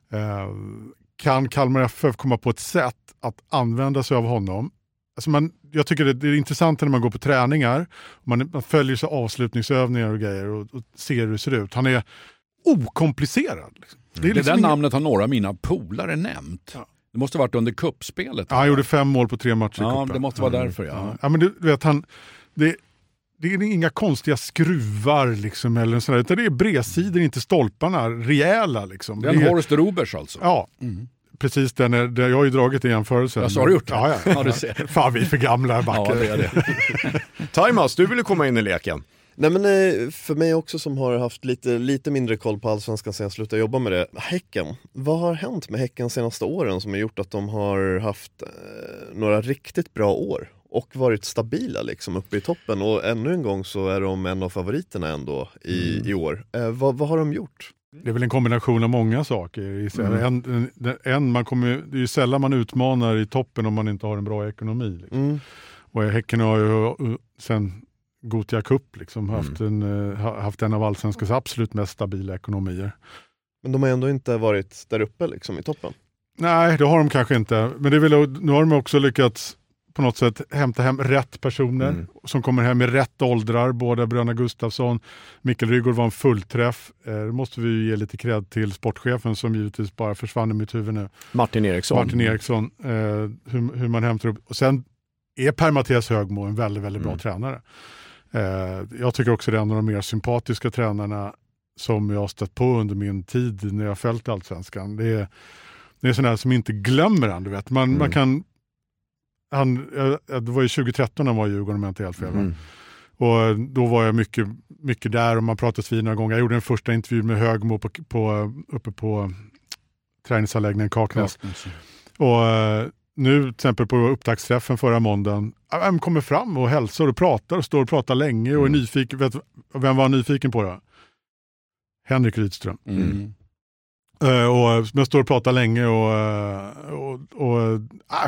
Kan Kalmar F F komma på ett sätt att använda sig av honom? Alltså man, jag tycker det, det är intressant när man går på träningar. Man, man följer sig avslutningsövningar och grejer och, och ser hur det ser ut. Han är okomplicerad. Liksom. Det, är liksom det där ingen... namnet har några av mina polare nämnt. Ja. Det måste ha varit under kuppspelet. Ja, han gjorde fem mål på tre matcher i Ja, kuppen. det måste vara därför. Ja, ja. ja men du vet, han... Det, det är inga konstiga skruvar liksom, eller sådär, utan det är bredsidor, inte stolparna, rejäla. Liksom. Det är en det är... Horst Rubers alltså. Ja. Mm. Precis, den är, den, jag har ju dragit i jämförelsen. Jag så har du gjort det? Ja, ja. ja, du ser. Fan, vi är för gamla här backen. Ja, det är det. Taimas, du ville komma in i leken. Nej, men för mig också som har haft lite, lite mindre koll på allsvenskan sen jag slutade jobba med det. Häcken, vad har hänt med Häcken senaste åren som har gjort att de har haft eh, några riktigt bra år och varit stabila liksom uppe i toppen, och ännu en gång så är de en av favoriterna ändå i, mm. i år. Eh, vad, vad har de gjort? Det är väl en kombination av många saker. Mm. En, en, en, man kommer, det är ju sällan man utmanar i toppen om man inte har en bra ekonomi. Liksom. Mm. Och Häcken har ju sen Gothia Cup liksom, haft, mm. en, haft en av allsvenskans absolut mest stabila ekonomier. Men de har ändå inte varit där uppe liksom, i toppen? Nej, det har de kanske inte. Men det är väl, nu har de också lyckats på något sätt hämta hem rätt personer mm. som kommer hem i rätt åldrar. Både Bröna Gustafsson, Mikael Rygaard var en fullträff. Eh, det måste vi ju ge lite cred till sportchefen som givetvis bara försvann i mitt huvud nu. Martin Eriksson. Martin Eriksson. Eh, hur, hur man hämtar upp. Och sen är Per-Mattias Högmo en väldigt, väldigt bra mm. tränare. Eh, jag tycker också det är en av de mer sympatiska tränarna som jag har stött på under min tid när jag har följt allsvenskan. Det är, det är sådana här som inte glömmer han, du vet. Man, mm. man kan Han, det var ju tjugo tretton han var i Djurgården om jag inte helt fel. Mm. Och då var jag mycket, mycket där och man pratade vid några gånger. Jag gjorde en första intervju med Högmo på, på, uppe på träningsanläggningen Kaknäs. Mm. Och nu till exempel på upptaktsträffen förra måndagen, han kommer fram och hälsar och pratar och står och pratar länge och är mm. nyfiken. Vet, vem var han nyfiken på då? Henrik Rydström. Mm. Uh, och jag står och pratar länge och, och, och uh,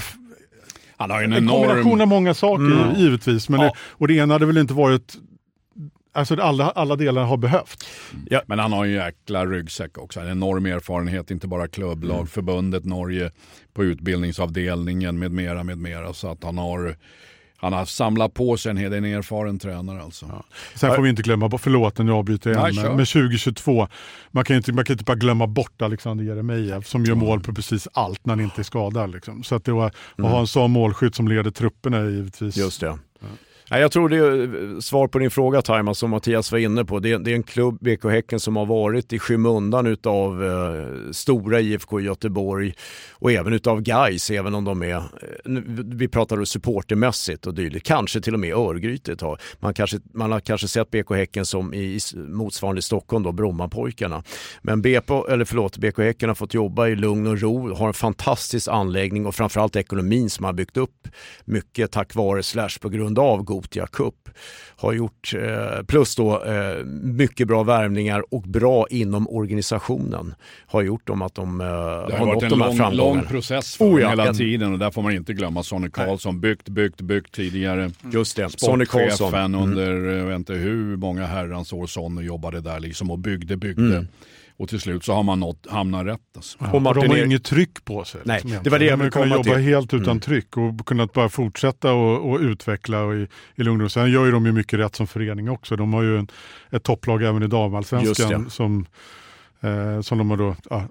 han har en, en enorm... kombination av många saker mm. givetvis. Men ja. det, och det ena hade väl inte varit... Alltså alla, alla delar har behövt. Ja, men han har ju en jäkla ryggsäck också. En enorm erfarenhet, inte bara klubblag, mm. förbundet Norge på utbildningsavdelningen med mera, med mera. Så att han har... Han har samlat på sig en hel en erfaren tränare alltså. Ja. Sen får vi inte glömma, förlåt när jag avbryter igen, Nej, men tjugo tjugotvå, man kan ju inte, man kan inte bara glömma bort Alexander Jeremejeff som gör mål på precis allt när han inte är skadad. Liksom. Så att det var, att mm. ha en sån målskytt som leder trupperna är givetvis... Just det. Ja. Jag tror det är svar på din fråga, Taima, som Mattias var inne på. Det är, det är en klubb, B K Häcken, som har varit i skymundan utav eh, stora I F K Göteborg och även utav Gais, även om de är, eh, vi pratar då supportermässigt och dylikt, kanske till och med Örgrytet har. Man, kanske, man har kanske sett B K Häcken som i, i motsvarande Stockholm då, Brommapojkarna. Men B P, eller förlåt, B K Häcken har fått jobba i lugn och ro, har en fantastisk anläggning och framförallt ekonomin som har byggt upp mycket tack vare slash på grund av Gothia Cup. Har gjort eh, plus då eh, mycket bra värvningar och bra inom organisationen har gjort dem att de eh, har, har nått de här framgångarna. Det har varit en lång process för oh, ja, hela en... tiden och där får man inte glömma Sonny Karlsson. Byggt, byggt, byggt tidigare. Just det, Sonny Karlsson. Sportchefen under, mm. jag vet inte hur många herrans år Sonny jobbade där liksom och byggde, byggde. Mm. Och till slut så har man nått, hamnat rätt. Alltså. Ja, och Martin de har er... inget tryck på sig. Nej, det var det jag ville komma till. De jobba helt utan mm. tryck och kunnat bara fortsätta och, och utveckla och i, i lugn och sen gör ju de ju mycket rätt som förening också. De har ju en, ett topplag även i damallsvenskan som, eh, som de har då ja,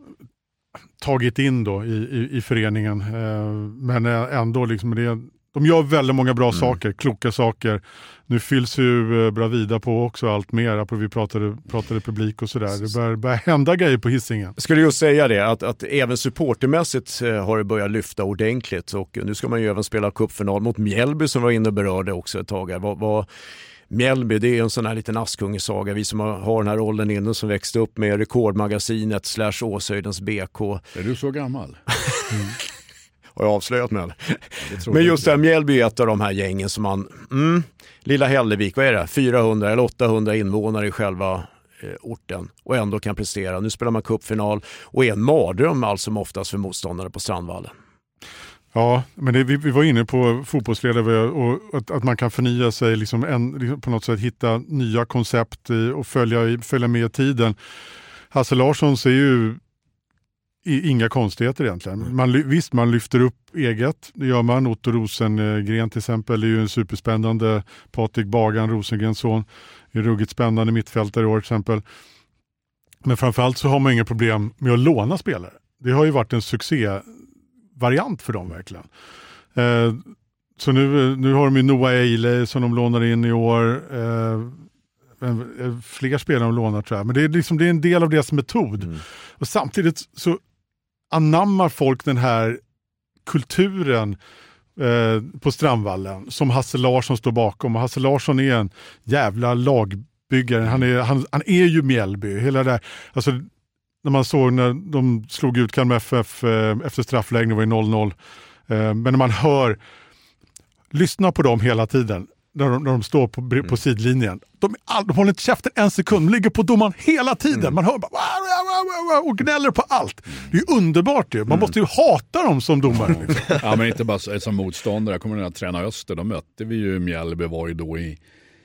tagit in då i, i, i föreningen. Eh, men ändå liksom det. De gör väldigt många bra mm. saker, kloka saker. Nu fylls ju eh, Bravida på också allt mer. Vi pratade, pratade publik och sådär. Det börjar, börjar hända grejer på Hisingen. Jag skulle ju säga det, att, att även supportermässigt eh, har det börjat lyfta ordentligt. Och nu ska man ju även spela cupfinal mot Mjällby som var inne och berörde också ett tag. Vad, vad, Mjällby, det är en sån här liten Askungesaga. Vi som har, har den här rollen inne som växte upp med Rekordmagasinet slash Åshöjdens B K. Är du så gammal? mm. Har jag avslöjat med. Ja, men just det här, Mjällby är ett av de här gängen som man, mm, Lilla Hällevik, vad är det? fyrahundra eller åttahundra invånare i själva eh, orten och ändå kan prestera. Nu spelar man cupfinal och är en mardröm allt som oftast för motståndare på Strandvallen. Ja, men det, vi, vi var inne på fotbollsledare och att, att man kan förnya sig, liksom en, liksom på något sätt hitta nya koncept i, och följa, följa med i tiden. Hasse Larsson ser ju i, inga konstigheter egentligen. Man, visst, man lyfter upp eget, det gör man. Otto Rosengren till exempel är ju en superspännande. Patrik Bagan, Rosengrens son, är ruggigt spännande mittfältare i år till exempel. Men framförallt så har man inga problem med att låna spelare. Det har ju varit en succé variant för dem verkligen. Eh, så nu, nu har de ju Noah Eiley som de lånar in i år. Eh, fler spelare de lånar tror jag. Men det är, liksom, det är en del av deras metod. Mm. Och samtidigt så anammar folk den här kulturen eh, på Strandvallen som Hasse Larsson står bakom. Och Hasse Larsson är en jävla lagbyggare. Han är, han, han är ju Mjällby. Hela det där, alltså när man såg när de slog ut Kalmar F F eh, efter straffläggning var det noll noll. Eh, men när man hör, lyssna på dem hela tiden när de, när de står på, på mm. sidlinjen. De, all, de håller inte käften en sekund, de ligger på domaren hela tiden. Mm. Man hör bara och gnäller på allt. Det är ju underbart ju. Man mm. måste ju hata dem som domare. Liksom. Ja, men inte bara som motståndare. Jag kommer ihåg att träna Öster, då mötte vi ju Mjällby var ju då i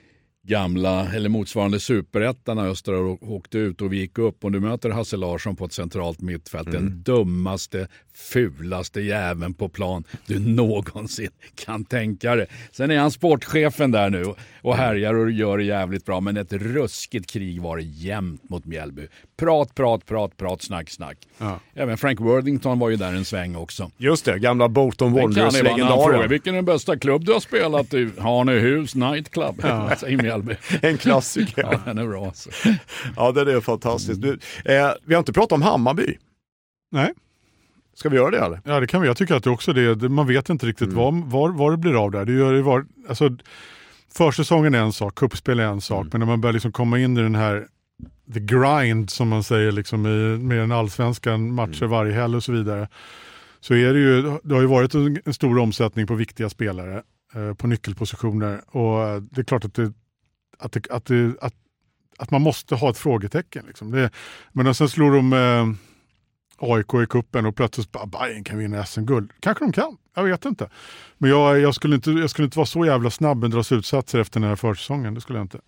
gamla eller motsvarande superettan när Öster åkte ut och vi gick upp och du möter Hasse Larsson på ett centralt mittfält, mm. den dummaste, fulaste jäveln på plan du någonsin kan tänka dig. Sen är han sportchefen där nu och härjar och gör det jävligt bra, men ett ruskigt krig var det jämt mot Mjällby. Prat, prat, prat, prat, snack, snack. Ja. Även Frank Worthington var ju där en sväng också. Just det, gamla Bolton Wanderers-legendaren. Vilken är den bästa klubb du har spelat i? Hanehus Nightclub. Ja. En klassiker. Ja, den är bra alltså. Ja, det är fantastiskt. Du, eh, vi har inte pratat om Hammarby. Nej. Ska vi göra det eller? Ja, det kan vi. Jag tycker att det också det. Man vet inte riktigt mm. var, var, var det blir av där. Det gör det var, alltså, försäsongen är en sak, kuppspel är en sak. Mm. Men när man börjar liksom komma in i den här the grind som man säger liksom i, med en allsvenskan matcher mm. varje helg och så vidare. Så är det ju, det har ju varit en, en stor omsättning på viktiga spelare. På nyckelpositioner och det är klart att, det, att, det, att, det, att, att man måste ha ett frågetecken. Liksom. Det, men sen slår de eh, A I K i kuppen och plötsligt bara Bayern kan vinna S M-guld. Kanske de kan, jag vet inte. Men jag, jag, skulle inte, jag skulle inte vara så jävla snabb med att dra slutsatser efter den här försäsongen, det skulle jag inte.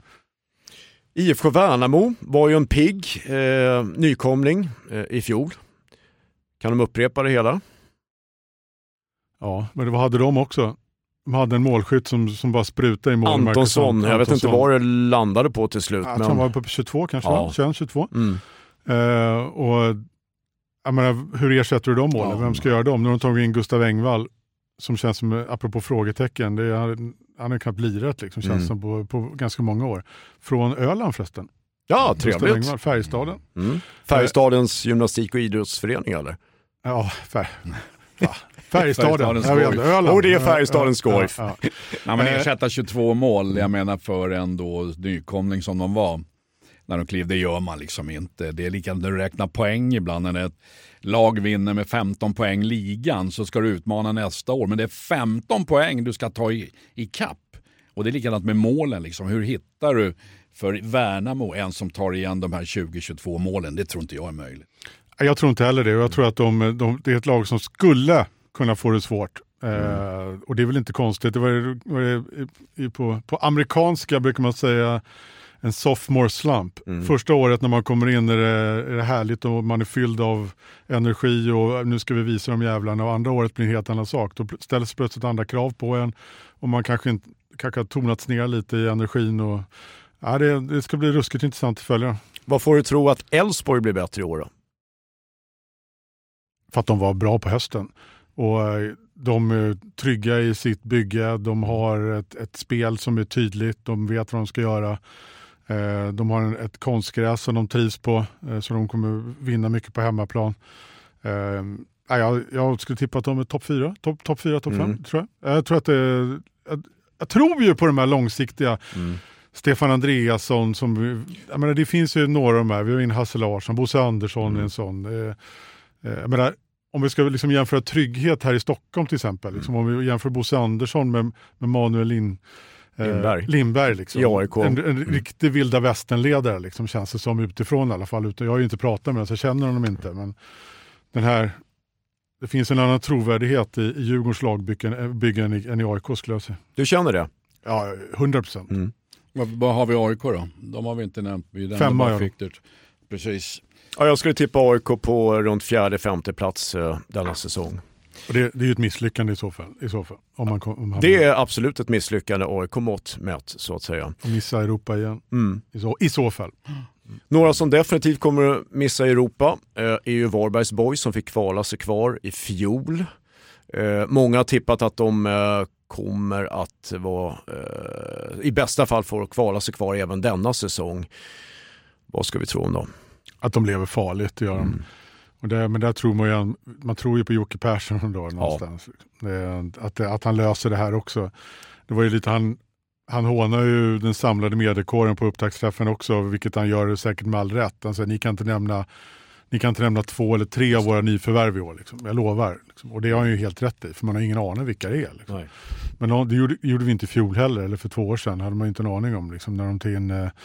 I F K Värnamo var ju en pigg eh, nykomling eh, i fjol. Kan de upprepa det hela? Ja, men vad hade de också? De hade en målskytt som, som bara sprutade i mål. Antonsson, jag vet inte vad det landade på till slut. Ja, men... Han var på tjugotvå kanske, ja. tjugoett tjugotvå. Mm. Uh, och jag menar, hur ersätter du de målen? Ja. Vem ska göra dem? Nu har de tagit in Gustav Engvall som känns som, apropå frågetecken, det är, han är knappt lirat liksom, känns mm. som på, på ganska många år. Från Öland förresten. Ja, trevligt. Engvall, Färjestaden. Mm. Färjestadens gymnastik- och idrottsförening eller? Ja, fär... Va? Färjestaden, jag vet, Öland. Och det är Färjestadens skoj. Ja, ja. Ja, men ersätta tjugotvå mål, jag menar för en då nykomling som de var när de kliv, det gör man liksom inte. Det är lika när du räknar poäng ibland, när ett lag vinner med femton poäng ligan så ska du utmana nästa år, men det är femton poäng du ska ta i, i kapp. Och det är likadant med målen liksom. Hur hittar du för Värnamo en som tar igen de här tjugo tjugotvå målen? Det tror inte jag är möjligt. Jag tror inte heller det. Jag tror att de, de, det är ett lag som skulle kunna få det svårt. Mm. Eh, och det är väl inte konstigt. Det var, var det, i, på, på amerikanska brukar man säga en sophomore slump. Mm. Första året när man kommer in är det, är det härligt och man är fylld av energi och nu ska vi visa de jävlarna. Och andra året blir en helt annan sak. Då ställs plötsligt andra krav på en och man kanske, inte, kanske har tonats ner lite i energin. Och, ja, det, det ska bli ruskigt intressant att följa. Vad får du tro att Elfsborg blir bättre i år då? För att de var bra på hösten. Och de är trygga i sitt bygge. De har ett, ett spel som är tydligt. De vet vad de ska göra. De har ett konstgräs som de trivs på. Så de kommer vinna mycket på hemmaplan. Jag, jag skulle tippa att de är topp fyra. Topp top fyra, topp fem mm. tror jag. Jag tror att det, jag, jag tror ju på de här långsiktiga. Mm. Stefan Andreasson. Som, jag menar, det finns ju några av de här. Vi har in Hasse Larsson. Bosse Andersson mm. är en sån. Jag menar, om vi ska liksom jämföra trygghet här i Stockholm till exempel, liksom, om vi jämför Bosse Andersson med, med Manuel Lind, Lindberg. Eh, Lindberg liksom. I A I K. En, en mm. riktig vilda västernledare liksom, känns det som utifrån i alla fall. Jag har ju inte pratat med honom så jag känner honom inte. Men den här, det finns en annan trovärdighet i, i Djurgårdens lagbyggen byggen än i A I K skulle jag säga. Du känner det? Ja, hundra procent. Mm. Vad, vad har vi A I K då? De har vi inte nämnt. Vi Femma, ja. Precis. Ja, jag skulle tippa A I K på runt fjärde, femte plats eh, denna säsong. Och det, det är ju ett misslyckande i så fall. I så fall om man, om man det är absolut ett misslyckande A I K-mått mätt så att säga. Och missa Europa igen. Mm. I, så, I så fall. Mm. Några som definitivt kommer att missa Europa eh, är ju Varbergs Boys som fick kvala sig kvar i fjol. Eh, många har tippat att de eh, kommer att vara eh, i bästa fall får kvala sig kvar även denna säsong. Vad ska vi tro om dem? Att de lever farligt, det gör de. Mm. Och det, men där tror man ju, man tror ju på Jocke Persson då någonstans. Ja. Det, att, att han löser det här också. Det var ju lite, han, han hånar ju den samlade mediekåren på upptaktsträffen också, vilket han gör säkert med all rätt. Han säger, ni kan inte nämna ni kan inte nämna två eller tre av våra nyförvärv i år. Liksom. Jag lovar. Liksom. Och det har han ju helt rätt i, för man har ingen aning vilka det är. Liksom. Men det gjorde, gjorde vi inte i fjol heller, eller för två år sedan hade man inte en aning om. Liksom, när de tog in eh,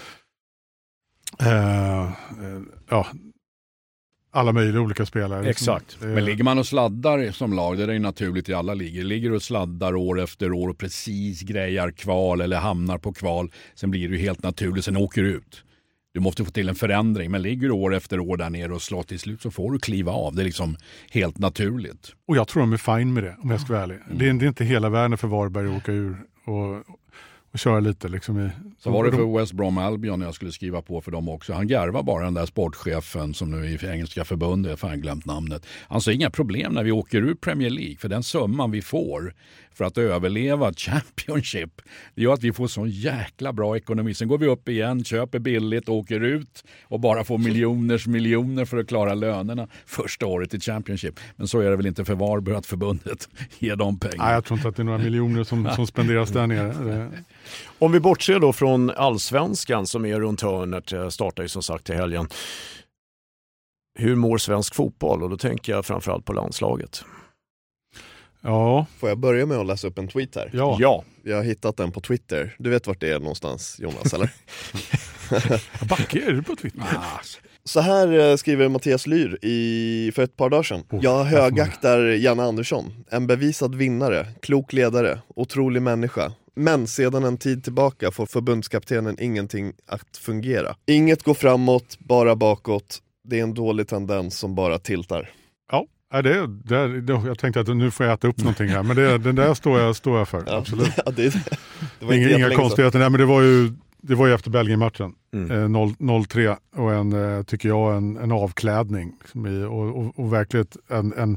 eh, ja, alla möjliga olika spelare. Exakt. Liksom. Men ligger man och sladdar som lag, det är ju naturligt i alla ligor. Ligger och sladdar år efter år och precis grejar kval eller hamnar på kval, sen blir det ju helt naturligt, sen åker du ut. Du måste få till en förändring, men ligger du år efter år där nere och slår till slut så får du kliva av. Det är liksom helt naturligt. Och jag tror de är fine med det, om jag ska vara ärlig. Mm. Det, är, det är inte hela världen för Varberg att åka ur och, och köra lite. Liksom i, så var det för West Brom Albion när jag skulle skriva på för dem också. Han garvar bara den där sportchefen som nu är i engelska förbundet, jag har fan glömt namnet. Han sa inga problem när vi åker ur Premier League, för den summan vi får för att överleva Championship, det gör att vi får sån jäkla bra ekonomi. Sen går vi upp igen, köper billigt, åker ut och bara får miljoners miljoner för att klara lönerna första året i Championship. Men så är det väl inte för Varberg att förbundet ger dem pengar. Nej, jag tror inte att det är några miljoner som, som spenderas där nere. Om vi bortser då från allsvenskan som är runt hörnet, startar ju som sagt i helgen. Hur mår svensk fotboll? Och då tänker jag framförallt på landslaget. Ja. Får jag börja med att läsa upp en tweet här? Ja. ja. Jag har hittat den på Twitter. Du vet vart det är någonstans, Jonas, eller? Backe, är du på Twitter? Ah. Så här skriver Mattias Lyr i, för ett par dagar sedan. Oh, jag högaktar Janne Andersson. En bevisad vinnare, klok ledare, otrolig människa. Men sedan en tid tillbaka får förbundskaptenen ingenting att fungera. Inget går framåt, bara bakåt. Det är en dålig tendens som bara tiltar. Ja. Ja, det, det, det, jag tänkte att nu får jag äta upp någonting här, men det, den där står jag, står jag för, ja, absolut. Ja, det, det var inga inga konstigheter, nej, men det var ju, det var ju efter Belgien-matchen, mm. eh, noll tre och en, eh, tycker jag, en, en avklädning liksom, i, och, och, och verkligen en, en,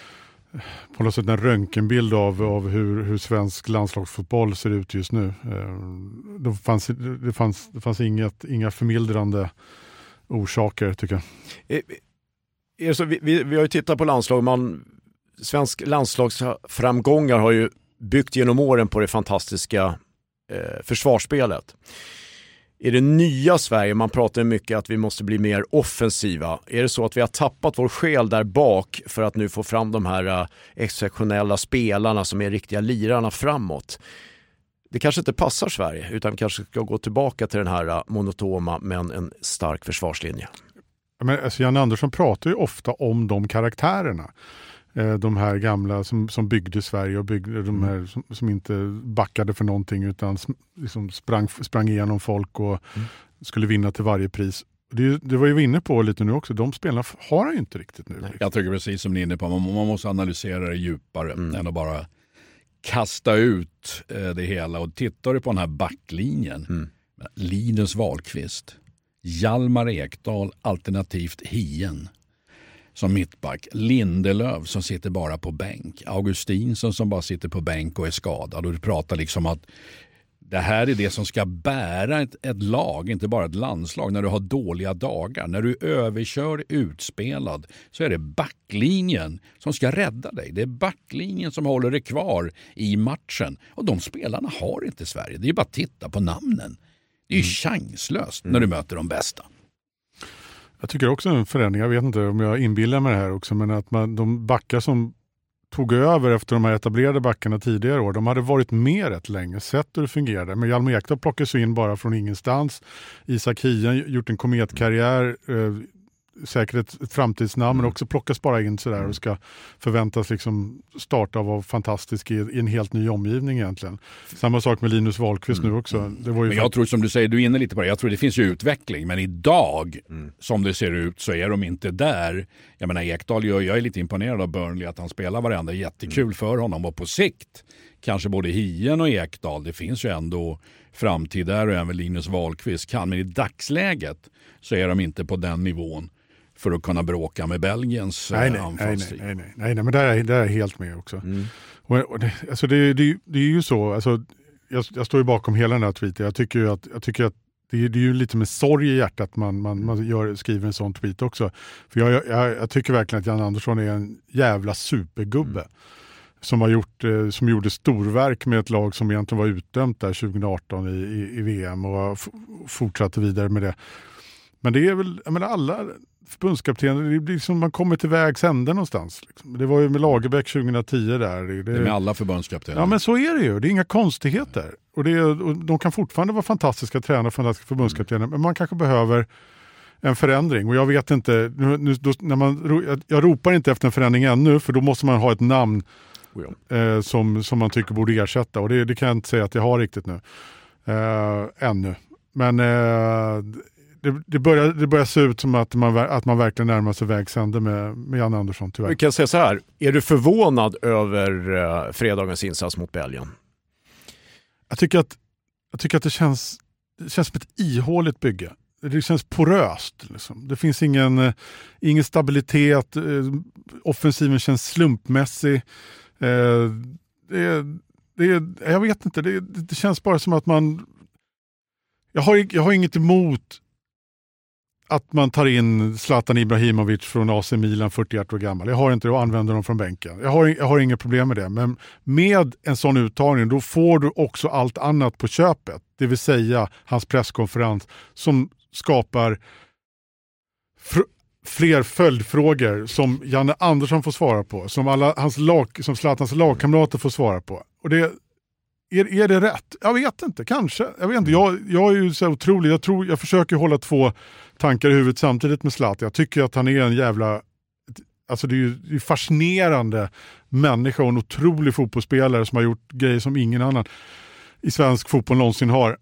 på något sätt en röntgenbild av, av hur, hur svensk landslagsfotboll ser ut just nu. Eh, det fanns, det fanns, det fanns inget, inga förmildrande orsaker, tycker jag. E- Är så, vi, vi, vi har ju tittat på landslag. Man, svensk landslagsframgångar har ju byggt genom åren på det fantastiska eh, försvarsspelet. Är det nya Sverige, man pratar mycket att vi måste bli mer offensiva. Är det så att vi har tappat vår själ där bak för att nu få fram de här uh, exceptionella spelarna som är riktiga lirarna framåt? Det kanske inte passar Sverige, utan kanske ska gå tillbaka till den här uh, monotoma men en stark försvarslinje. Men, alltså, Jan Andersson pratar ju ofta om de karaktärerna. Eh, de här gamla som, som byggde Sverige och byggde, de här som, som inte backade för någonting utan liksom sprang, sprang igenom folk och mm. skulle vinna till varje pris. Det, det var ju vi inne på lite nu också. De spelarna har han ju inte riktigt nu. Jag tycker precis som ni är inne på. Man, man måste analysera det djupare mm. än att bara kasta ut eh, det hela. Och tittar du på den här backlinjen. Mm. Linus Wahlqvist, Hjalmar Ekdal, alternativt Hien som mittback, Lindelöf som sitter bara på bänk, Augustinsson som bara sitter på bänk och är skadad. Och du pratar liksom att det här är det som ska bära ett, ett lag, inte bara ett landslag, när du har dåliga dagar. När du överkör utspelad så är det backlinjen som ska rädda dig. Det är backlinjen som håller dig kvar i matchen. Och de spelarna har inte Sverige. Det är bara att titta på namnen. Det är ju mm. chanslöst när du möter de bästa. Jag tycker också en förändring, jag vet inte om jag inbillar mig det här också, men att man, de backar som tog över efter de här etablerade backarna tidigare år. De hade varit med rätt länge, sett hur det fungerade. Men Hjalmar Ekdal plockas in bara från ingenstans. Isak Hien gjort en kometkarriär, eh, säkert ett framtidsnamn, mm. men också plockas bara in sådär och ska förväntas liksom starta och vara fantastisk i, i en helt ny omgivning egentligen. Samma sak med Linus Wahlqvist mm. nu också. Det var ju men jag tror som du säger, du är inne lite på det, jag tror det finns ju utveckling, men idag mm. som det ser ut så är de inte där. Jag menar Ekdal, jag, jag är lite imponerad av Burnley att han spelar varandra, jättekul mm. för honom och på sikt kanske både Hien och Ekdal, det finns ju ändå framtid där och även Linus Wahlqvist kan, men i dagsläget så är de inte på den nivån för att kunna bråka med Belgiens nej, nej, anfallstid. Nej, nej, nej, nej, men där är, där är jag helt med också. Mm. Och, och det, alltså det, det, det är ju så, alltså, jag, jag står ju bakom hela den här tweeten. Jag tycker ju att, jag tycker att det, det är ju lite med sorg i hjärtat att man, man, man gör, skriver en sån tweet också. För jag, jag, jag tycker verkligen att Jan Andersson är en jävla supergubbe. Mm. Som har gjort, eh, som gjorde storverk med ett lag som egentligen var utdömt där tjugo arton i, i, i V M och f- fortsatte vidare med det. Men det är väl, jag menar alla förbundskaptener, det blir som man kommer till vägs ände någonstans. Liksom. Det var ju med Lagerbäck tjugohundratio där. Det, det är med alla förbundskaptener. Ja men så är det ju, det är inga konstigheter. Och, det är, och de kan fortfarande vara fantastiska tränare, fantastiska förbundskaptener, mm. men man kanske behöver en förändring. Och jag vet inte, nu, nu, då, när man, jag, jag ropar inte efter en förändring ännu, för då måste man ha ett namn oh ja. eh, som, som man tycker borde ersätta. Och det, det kan jag inte säga att jag har riktigt nu. Eh, ännu. Men eh, det, det, börjar, det börjar se ut som att man, att man verkligen närmar sig vägs ände med, med Jan Andersson tyvärr. Vi kan säga så här, är du förvånad över uh, fredagens insats mot Belgien? Jag tycker att, jag tycker att det, känns, det känns som ett ihåligt bygge. Det känns poröst. Liksom. Det finns ingen, ingen stabilitet. Offensiven känns slumpmässig. Det, det, jag vet inte. Det, det känns bara som att man... Jag har, jag har inget emot att man tar in Zlatan Ibrahimovic från A C Milan, fyrtioett år gammal. Jag har inte det och använder dem från bänken. Jag har, jag har inga problem med det. Men med en sån uttagning då får du också allt annat på köpet. Det vill säga hans presskonferens som skapar fr- fler följdfrågor som Janne Andersson får svara på. Som, alla, hans lag, som Zlatans lagkamrater får svara på. Och det Är, är det rätt? Jag vet inte, kanske. Jag vet inte. Jag, jag är ju så otrolig. Jag, tror, jag försöker hålla två tankar i huvudet samtidigt med Zlatan. Jag tycker att han är en jävla... Alltså det är ju det är fascinerande människa och en otrolig fotbollsspelare som har gjort grejer som ingen annan i svensk fotboll någonsin har.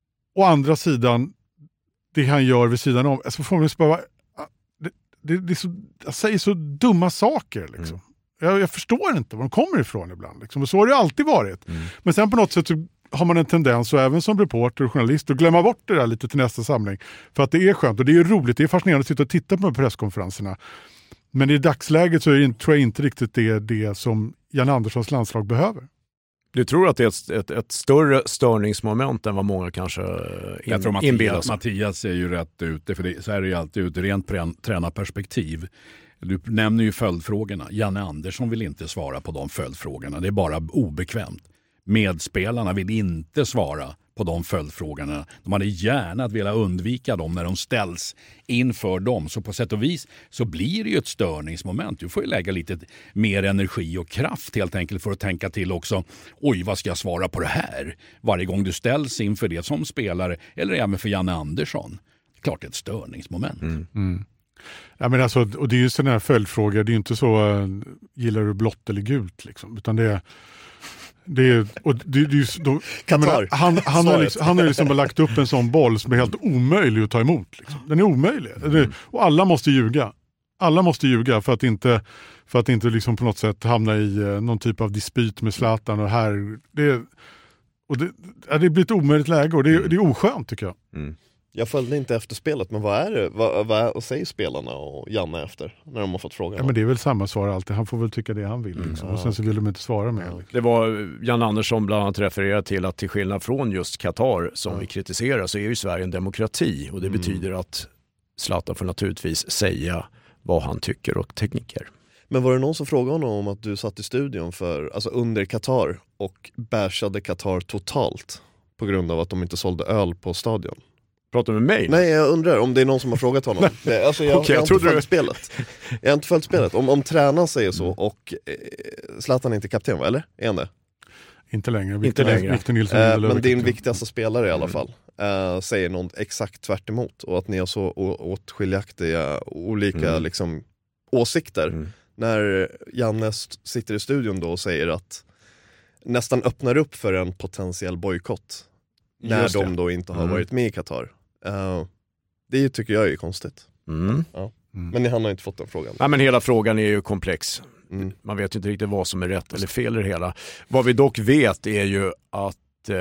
Å andra sidan, det han gör vid sidan om. Alltså får man bara, det, det, det är så, jag säger så dumma saker liksom. Mm. Jag, jag förstår inte var de kommer ifrån ibland. Liksom. Och så har det alltid varit. Mm. Men sen på något sätt så har man en tendens, och även som reporter och journalist, att glömma bort det där lite till nästa samling. För att det är skönt och det är roligt. Det är fascinerande att sitta och titta på de presskonferenserna. Men i dagsläget så är det, tror jag inte riktigt det, det som Jan Anderssons landslag behöver. Du tror att det är ett, ett, ett större störningsmoment än vad många kanske in, jag tror Mattias, Mattias är ju rätt ute, för det, så är det ju alltid ur ett rent tränarperspektiv. Du nämner ju följdfrågorna. Janne Andersson vill inte svara på de följdfrågorna. Det är bara obekvämt. Medspelarna vill inte svara på de följdfrågorna. De hade gärna att vilja undvika dem när de ställs inför dem. Så på sätt och vis så blir det ju ett störningsmoment. Du får ju lägga lite mer energi och kraft helt enkelt för att tänka till också. Oj, vad ska jag svara på det här? Varje gång du ställs inför det som spelare eller även för Janne Andersson. Klart ett störningsmoment. Mm. Mm. Ja, men alltså, och det är ju sådana här följdfrågor. Det är ju inte så uh, gillar du blått eller gult liksom, utan det är det är, och det, det är då, menar, han, han, har liksom, han har liksom bara lagt upp en sån boll som är helt omöjlig att ta emot. Liksom. Den är omöjlig. Mm. Det, och alla måste ljuga. Alla måste ljuga för att inte, för att inte liksom på något sätt hamna i uh, någon typ av dispyt med Zlatan. Och här, det, och det, ja, det blir ett omöjligt läge och det, mm. det är oskönt tycker jag. Mm. Jag följde inte efter spelet, men vad är det? Vad, vad, vad säger spelarna och Janne efter när de har fått frågan? Ja, men det är väl samma svar alltid. Han får väl tycka det han vill. Liksom. Mm, ja, och sen så vill de inte svara med. Liksom. Det var Jan Andersson bland annat refererade till att till skillnad från just Qatar som mm. vi kritiserar så är ju Sverige en demokrati. Och det mm. betyder att Zlatan får naturligtvis säga vad han tycker och tänker. Men var det någon som frågade honom om att du satt i studion för, alltså under Qatar och bashade Qatar totalt på grund av att de inte sålde öl på stadion? Pratar du med mig? Nej, jag undrar om det är någon som har frågat honom. Det, alltså jag, okay, jag, jag har inte följt du... spelet. Jag har inte följt spelet. Om, om tränaren säger så och eh, Zlatan är inte kapten, va? Eller? Är han det? Inte längre. Inte Victor, längre. Victor Nilsson, eh, men din viktigaste spelare i alla fall eh, säger något exakt tvärt emot. Och att ni har så åtskiljaktiga olika mm. liksom, åsikter. Mm. När Janne sitter i studion då och säger att nästan öppnar upp för en potentiell bojkott när de då inte har mm. varit med i Qatar. Uh, det tycker jag är konstigt. Mm. Ja. Mm. Men han har inte fått den frågan. Nej, men hela frågan är ju komplex. Mm. Man vet ju inte riktigt vad som är rätt eller fel i det hela. Vad vi dock vet är ju att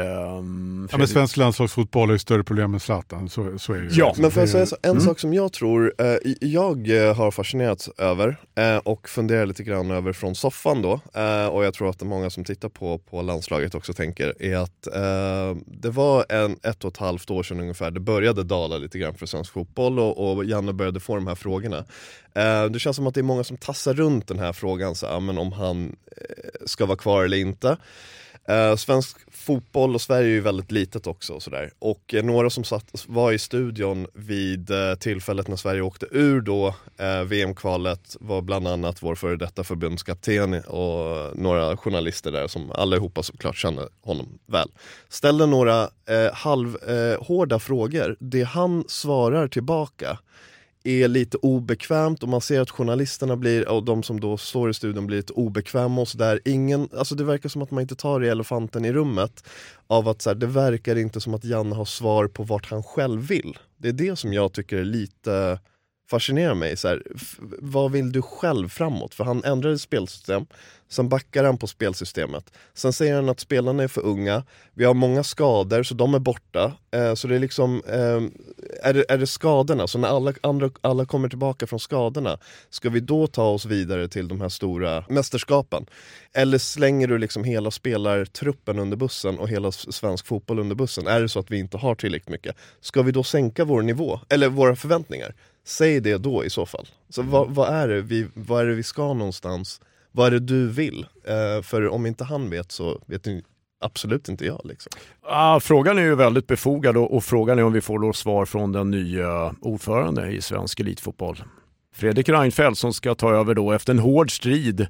Um, ja, men svensk landslagsfotboll är ju större problem än Zlatan, så, så är det ju. Ja, men för att säga så, en mm. sak som jag tror eh, jag har fascinerats över eh, och funderar lite grann över från soffan då, eh, och jag tror att det är många som tittar på, på landslaget också tänker, är att eh, det var en ett och ett halvt år sedan ungefär det började dala lite grann för svensk fotboll och, och Janne började få de här frågorna. Eh, det känns som att det är många som tassar runt den här frågan, så, ja, men om han eh, ska vara kvar eller inte. Uh, svensk fotboll och Sverige är ju väldigt litet också och sådär. Och uh, några som satt, var i studion vid uh, tillfället när Sverige åkte ur då uh, V M-kvalet var bland annat vår före detta förbundskapten och några journalister där som allihopa såklart känner honom väl. Ställde några uh, halvhårda uh, frågor. Det han svarar tillbaka är lite obekvämt och man ser att journalisterna blir, och de som då står i studion blir lite obekväma och sådär. Ingen, alltså det verkar som att man inte tar i elefanten i rummet av att så här, det verkar inte som att Janne har svar på vart han själv vill. Det är det som jag tycker är lite fascinerar mig. Så här, f- vad vill du själv framåt? För han ändrade spelsystem, sen backar han på spelsystemet. Sen säger han att spelarna är för unga. Vi har många skador så de är borta. Eh, så det är liksom, eh, är, det, är det skadorna? Så när alla, andra, alla kommer tillbaka från skadorna, ska vi då ta oss vidare till de här stora mästerskapen? Eller slänger du liksom hela spelartruppen under bussen och hela svensk fotboll under bussen? Är det så att vi inte har tillräckligt mycket? Ska vi då sänka vår nivå? Eller våra förväntningar? Säg det då i så fall. Så vad, vad, är det vi, vad är det vi ska någonstans? Vad är det du vill? Eh, för om inte han vet så vet du absolut inte jag. Liksom. Ah, frågan är ju väldigt befogad och, och frågan är om vi får då svar från den nya ordförande i svensk elitfotboll. Fredrik Reinfeldt som ska ta över då efter en hård strid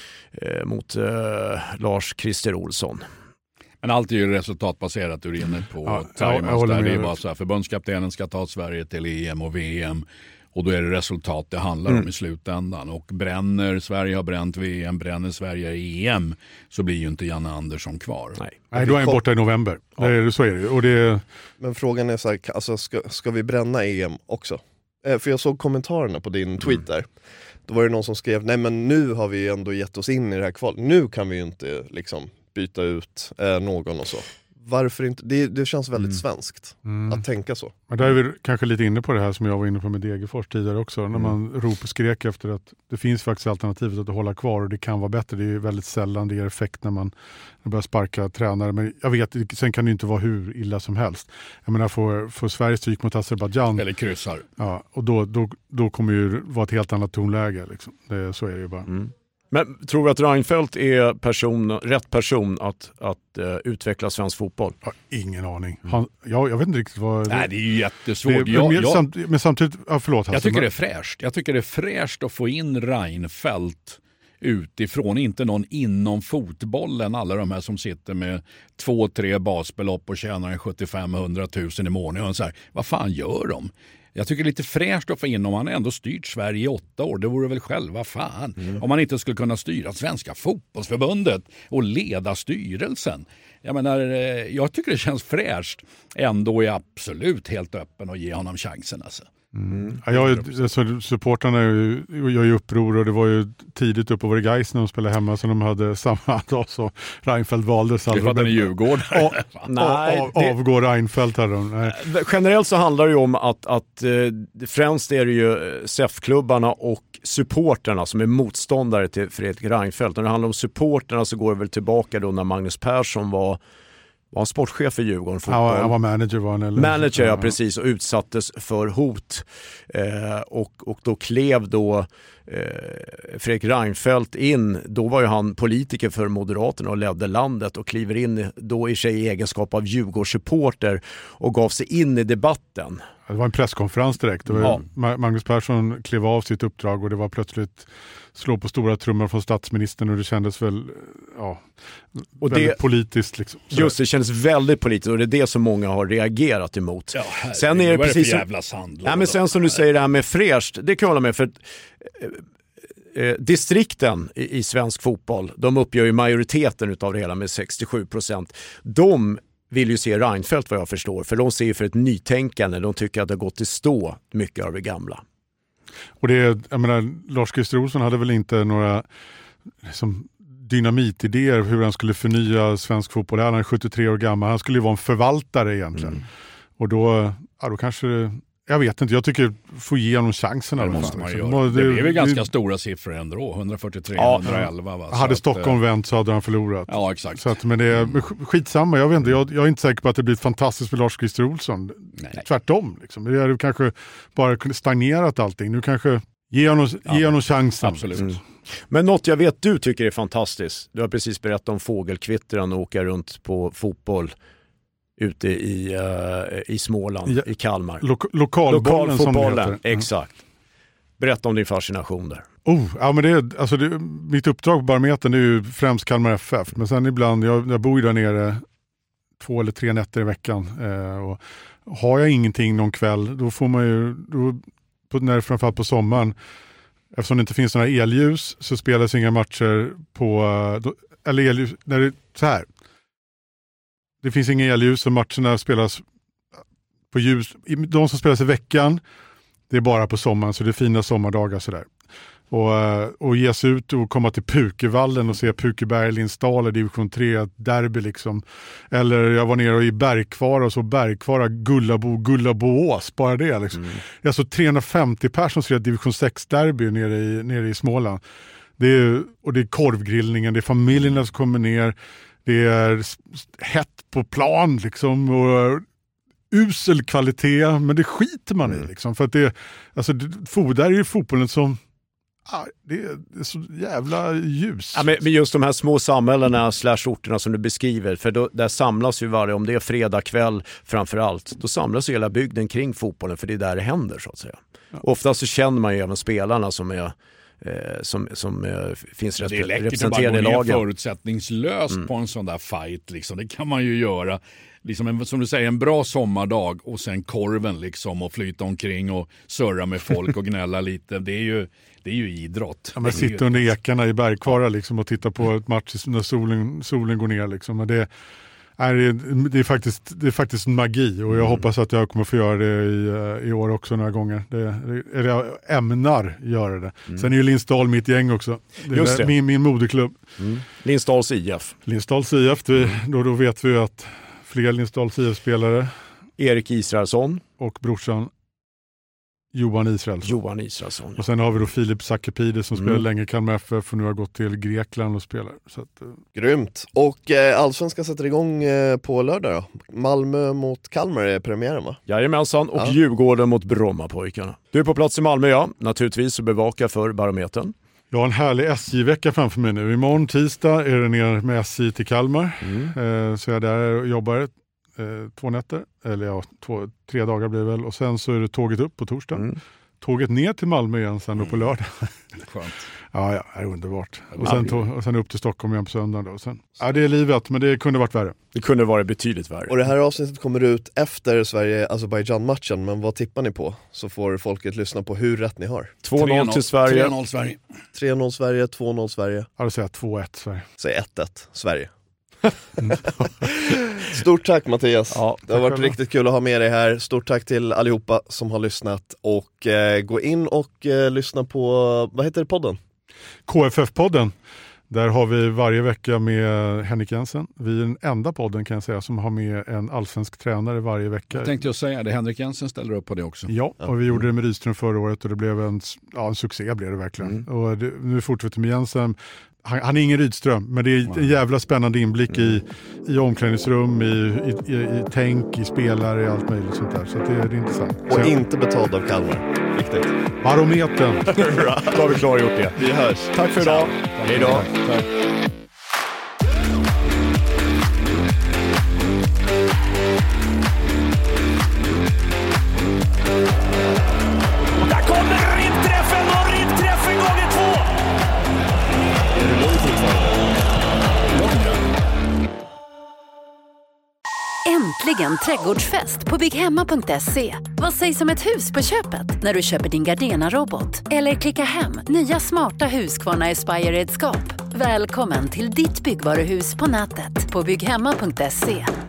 eh, mot eh, Lars-Christer Olsson. Men allt är ju resultatbaserat, du är inne på. Ja, ja, jag där det är bara så här, förbundskaptenen ska ta Sverige till E M och V M och då är det resultat det handlar mm. om i slutändan. Och bränner Sverige har bränt V M, bränner Sverige E M så blir ju inte Janne Andersson kvar. Nej, Nej då är han borta i november. Ja. Det är, så är det. Och det... Men frågan är så här, alltså, ska, ska vi bränna E M också? Eh, för jag såg kommentarerna på din tweet där. Då var det någon som skrev, nej men nu har vi ändå gett oss in i det här kvalet. Nu kan vi ju inte liksom byta ut eh, någon och så. Varför inte? Det, det känns väldigt mm. svenskt mm. att tänka så. Men där är vi kanske lite inne på det här som jag var inne på med Degerfors tidigare också. Mm. När man ropar och skrek efter att det finns faktiskt alternativet att hålla kvar och det kan vara bättre. Det är ju väldigt sällan det ger effekt när man börjar sparka tränare. Men jag vet, sen kan det ju inte vara hur illa som helst. Jag menar, för, för Sverige stryk mot Azerbaijan. Eller kryssar. Ja, och då, då, då kommer ju vara ett helt annat tonläge. Liksom. Det, så är det ju bara. Mm. Men tror du att Reinfeldt är person, rätt person att, att uh, utveckla svensk fotboll? Jag har ingen aning. Han, jag, jag vet inte riktigt vad... Nej, det är ju jättesvårt. Det, jag, men, jag, samt, men samtidigt... Ja, förlåt. Jag tycker det är fräscht. Jag tycker det är fräscht att få in Reinfeldt utifrån, inte någon inom fotbollen, alla de här som sitter med två, tre basbelopp och tjänar sjuttiofem till hundra tusen i månaden. Och så här, vad fan gör de? Jag tycker det är lite fräscht att få in om han ändå styrt Sverige i åtta år. Det vore väl själva fan. Mm. Om man inte skulle kunna styra Svenska fotbollsförbundet och leda styrelsen. Jag menar, jag tycker det känns fräscht. Ändå är jag absolut helt öppen och ge honom chansen alltså. Mm. Ja, jag, alltså, supportarna gör ju uppror och det var ju tidigt upp på Gais när de spelade hemma så de hade samma dag så Reinfeldt valdes. Det var den i Djurgården. Av, Nej, av, det... Avgår Reinfeldt här då. Nej. Generellt så handlar det ju om att, att eh, främst är det ju S E F-klubbarna och supporterna som är motståndare till Fredrik Reinfeldt. När det handlar om supporterna så går det väl tillbaka då när Magnus Persson var var han sportchef för Djurgården fotboll. Ja, han var manager var han. Eller? Manager, ja, precis. Och utsattes för hot. Eh, och, och då klev då eh, Fredrik Reinfeldt in, då var ju han politiker för Moderaterna och ledde landet och kliver in då i sig i egenskap av Djurgårdssupporter och gav sig in i debatten. Det var en presskonferens direkt. Det var ja. Magnus Persson klev av sitt uppdrag och det var plötsligt slå på stora trummor från statsministern och det kändes väl ja, och väldigt det, politiskt. Liksom. Just det, kändes väldigt politiskt och det är det som många har reagerat emot. Ja, här, sen är det, det precis för jävla sandlåda. Nej, men sen som du säger det här med fräscht, det kan jag hålla med för eh, distrikten i, i svensk fotboll, de uppgör ju majoriteten av det hela med sextiosju procent. De vill ju se Reinfeldt vad jag förstår, för de ser ju för ett nytänkande, de tycker att det har gått i stå mycket av det gamla. Och det, jag menar, Lars-Christer Olsson hade väl inte några liksom, dynamitidéer hur han skulle förnya svensk fotboll. Han är sjuttiotre år gammal, han skulle ju vara en förvaltare egentligen. Mm. Och då, ja, då kanske, jag vet inte, jag tycker få ge honom chansen. Det måste man liksom. göra. Det, det blev ju ganska det, stora siffror ändå, hundrafyrtiotre ja, hundraelva. Va? Hade att, Stockholm vänt så hade han förlorat. Ja, exakt. Så att, men det är skitsamma, jag vet inte, jag, jag är inte säker på att det blir fantastiskt för Lars-Christer Olsson. Nej. Tvärtom, liksom. Det är kanske bara stagnerat allting. Nu kanske ge honom, ja, ge honom chansen. Absolut. Mm. Men något jag vet du tycker är fantastiskt. Du har precis berättat om fågelkvittran och åka runt på fotboll ute i, uh, i Småland, ja, i Kalmar. Lo- lokalbollen som det heter. Exakt. Berätta om din fascination där. Oh, ja, men det är, alltså det, mitt uppdrag på Barometern är ju främst Kalmar F F. Men sen ibland, jag, jag bor ju där nere två eller tre nätter i veckan. Eh, och har jag ingenting någon kväll, då får man ju, då, på, när, framförallt på sommaren, eftersom det inte finns några elljus så spelas inga matcher på, då, eller elljus, när det, så här. Det finns inga elljus och matcherna spelas på ljus. De som spelas i veckan, det är bara på sommaren, så det är fina sommardagar sådär. Och, och ge sig ut och komma till Pukevallen och se Pukeberg Lindsdal i division tre, derby liksom. Eller jag var nere i Bergkvara och så Bergkvara, Gullabo, Gullaboås, bara det liksom. Mm. Det är alltså trehundrafemtio personer som ser division sex derby nere i, nere i Småland. Det är, och det är korvgrillningen, det är familjerna som kommer ner, det är hett på plan liksom och usel kvalitet, men det skiter man i liksom. För att det, alltså det, där är ju fotbollen som ah, det, är, det är så jävla ljus. Ja, men, men just de här små samhällena slash orterna som du beskriver, för då, där samlas ju varje, om det är fredag kväll framförallt, då samlas ju hela bygden kring fotbollen, för det är där det händer så att säga. Ja. Ofta så känner man ju även spelarna som är Eh, som, som eh, finns repre- det är läckert representerade i lagen. lagen. Förutsättningslöst mm. på en sån där fight liksom. Det kan man ju göra liksom en, som du säger, en bra sommardag och sen korven liksom och flyta omkring och surra med folk och gnälla lite. Det är ju, det är ju idrott. Ja, man sitter ju under ekarna i Bergkvara liksom och tittar på ett match när solen, solen går ner liksom. Men det är, det, är faktiskt, det är faktiskt magi och jag mm. hoppas att jag kommer få göra det i, i år också några gånger. Det, eller jag ämnar göra det. Mm. Sen är ju Lindsdal mitt gäng också. Det är Just det. Min, min moderklubb. Mm. Lindsdals I F. Lindsdals I F, det, då, då vet vi att fler Lindsdals I F-spelare. Erik Israelsson. Och brorsan Johan Israelsson. Johan Israelsson. Ja. Och sen har vi då Filip Sakepides som Mm. spelar länge i Kalmar F F och nu har gått till Grekland och spelar. Så att, uh... Grymt. Och eh, Allsvenskan sätter igång eh, på lördag då. Malmö mot Kalmar är premiären, va? Jajamensan, och ja. Djurgården mot Brommapojkarna. Du är på plats i Malmö, ja. Naturligtvis så bevaka för Barometern. Jag har en härlig S J-vecka framför mig nu. Imorgon tisdag är det ner med S J till Kalmar. Mm. Eh, så jag är där och jobbar eh, två nätter. Eller ja, två, tre dagar blir det väl. Och sen så är det tåget upp på torsdag. Mm. Tåget ner till Malmö igen sen då på lördag. Skönt. Ja, ja, det är underbart. Och sen, to- och sen upp till Stockholm igen på söndagen. Då. Och sen, ja, det är livet, men det kunde varit värre. Det kunde vara betydligt värre. Och det här avsnittet kommer ut efter Sverige-Azerbaijan-matchen, men vad tippar ni på? Så får folket lyssna på hur rätt ni har. två noll till Sverige. tre noll Sverige. tre noll Sverige, två noll Sverige. Jag vill säga två ett Sverige. Säg ett ett Sverige. Stort tack Mattias, ja, det har varit själva. Riktigt kul att ha med dig här. Stort tack till allihopa som har lyssnat. Och eh, gå in och eh, lyssna på, vad heter podden? K F F-podden. Där har vi varje vecka med Henrik Jensen. Vi är den enda podden kan jag säga som har med en allsvensk tränare varje vecka. Jag tänkte jag säga det, Henrik Jensen ställer upp på det också. Ja, och vi gjorde det med Rydström förra året och det blev en, ja, en succé blev det verkligen. Mm. Och det, nu fortsätter vi med Jensen. han, han är ingen Rydström, men det är en jävla spännande inblick i, i omklädningsrum, i, i, i, i tänk, i spelare, i allt möjligt sånt där. Så det, det är intressant. Och så, inte betald av Kalmar. Riktigt. Barometern. Då har vi klargjort det. Vi hörs. Tack för idag. Hej då. Där kommer ribträffen och ribträffen gånger två. Äntligen trädgårdsfest på bygghemma punkt se. Vad sägs om ett hus på köpet när du köper din Gardena-robot? Eller klicka hem nya smarta Husqvarna Aspire-redskap. Välkommen till ditt byggvaruhus på nätet på bygghemma punkt se.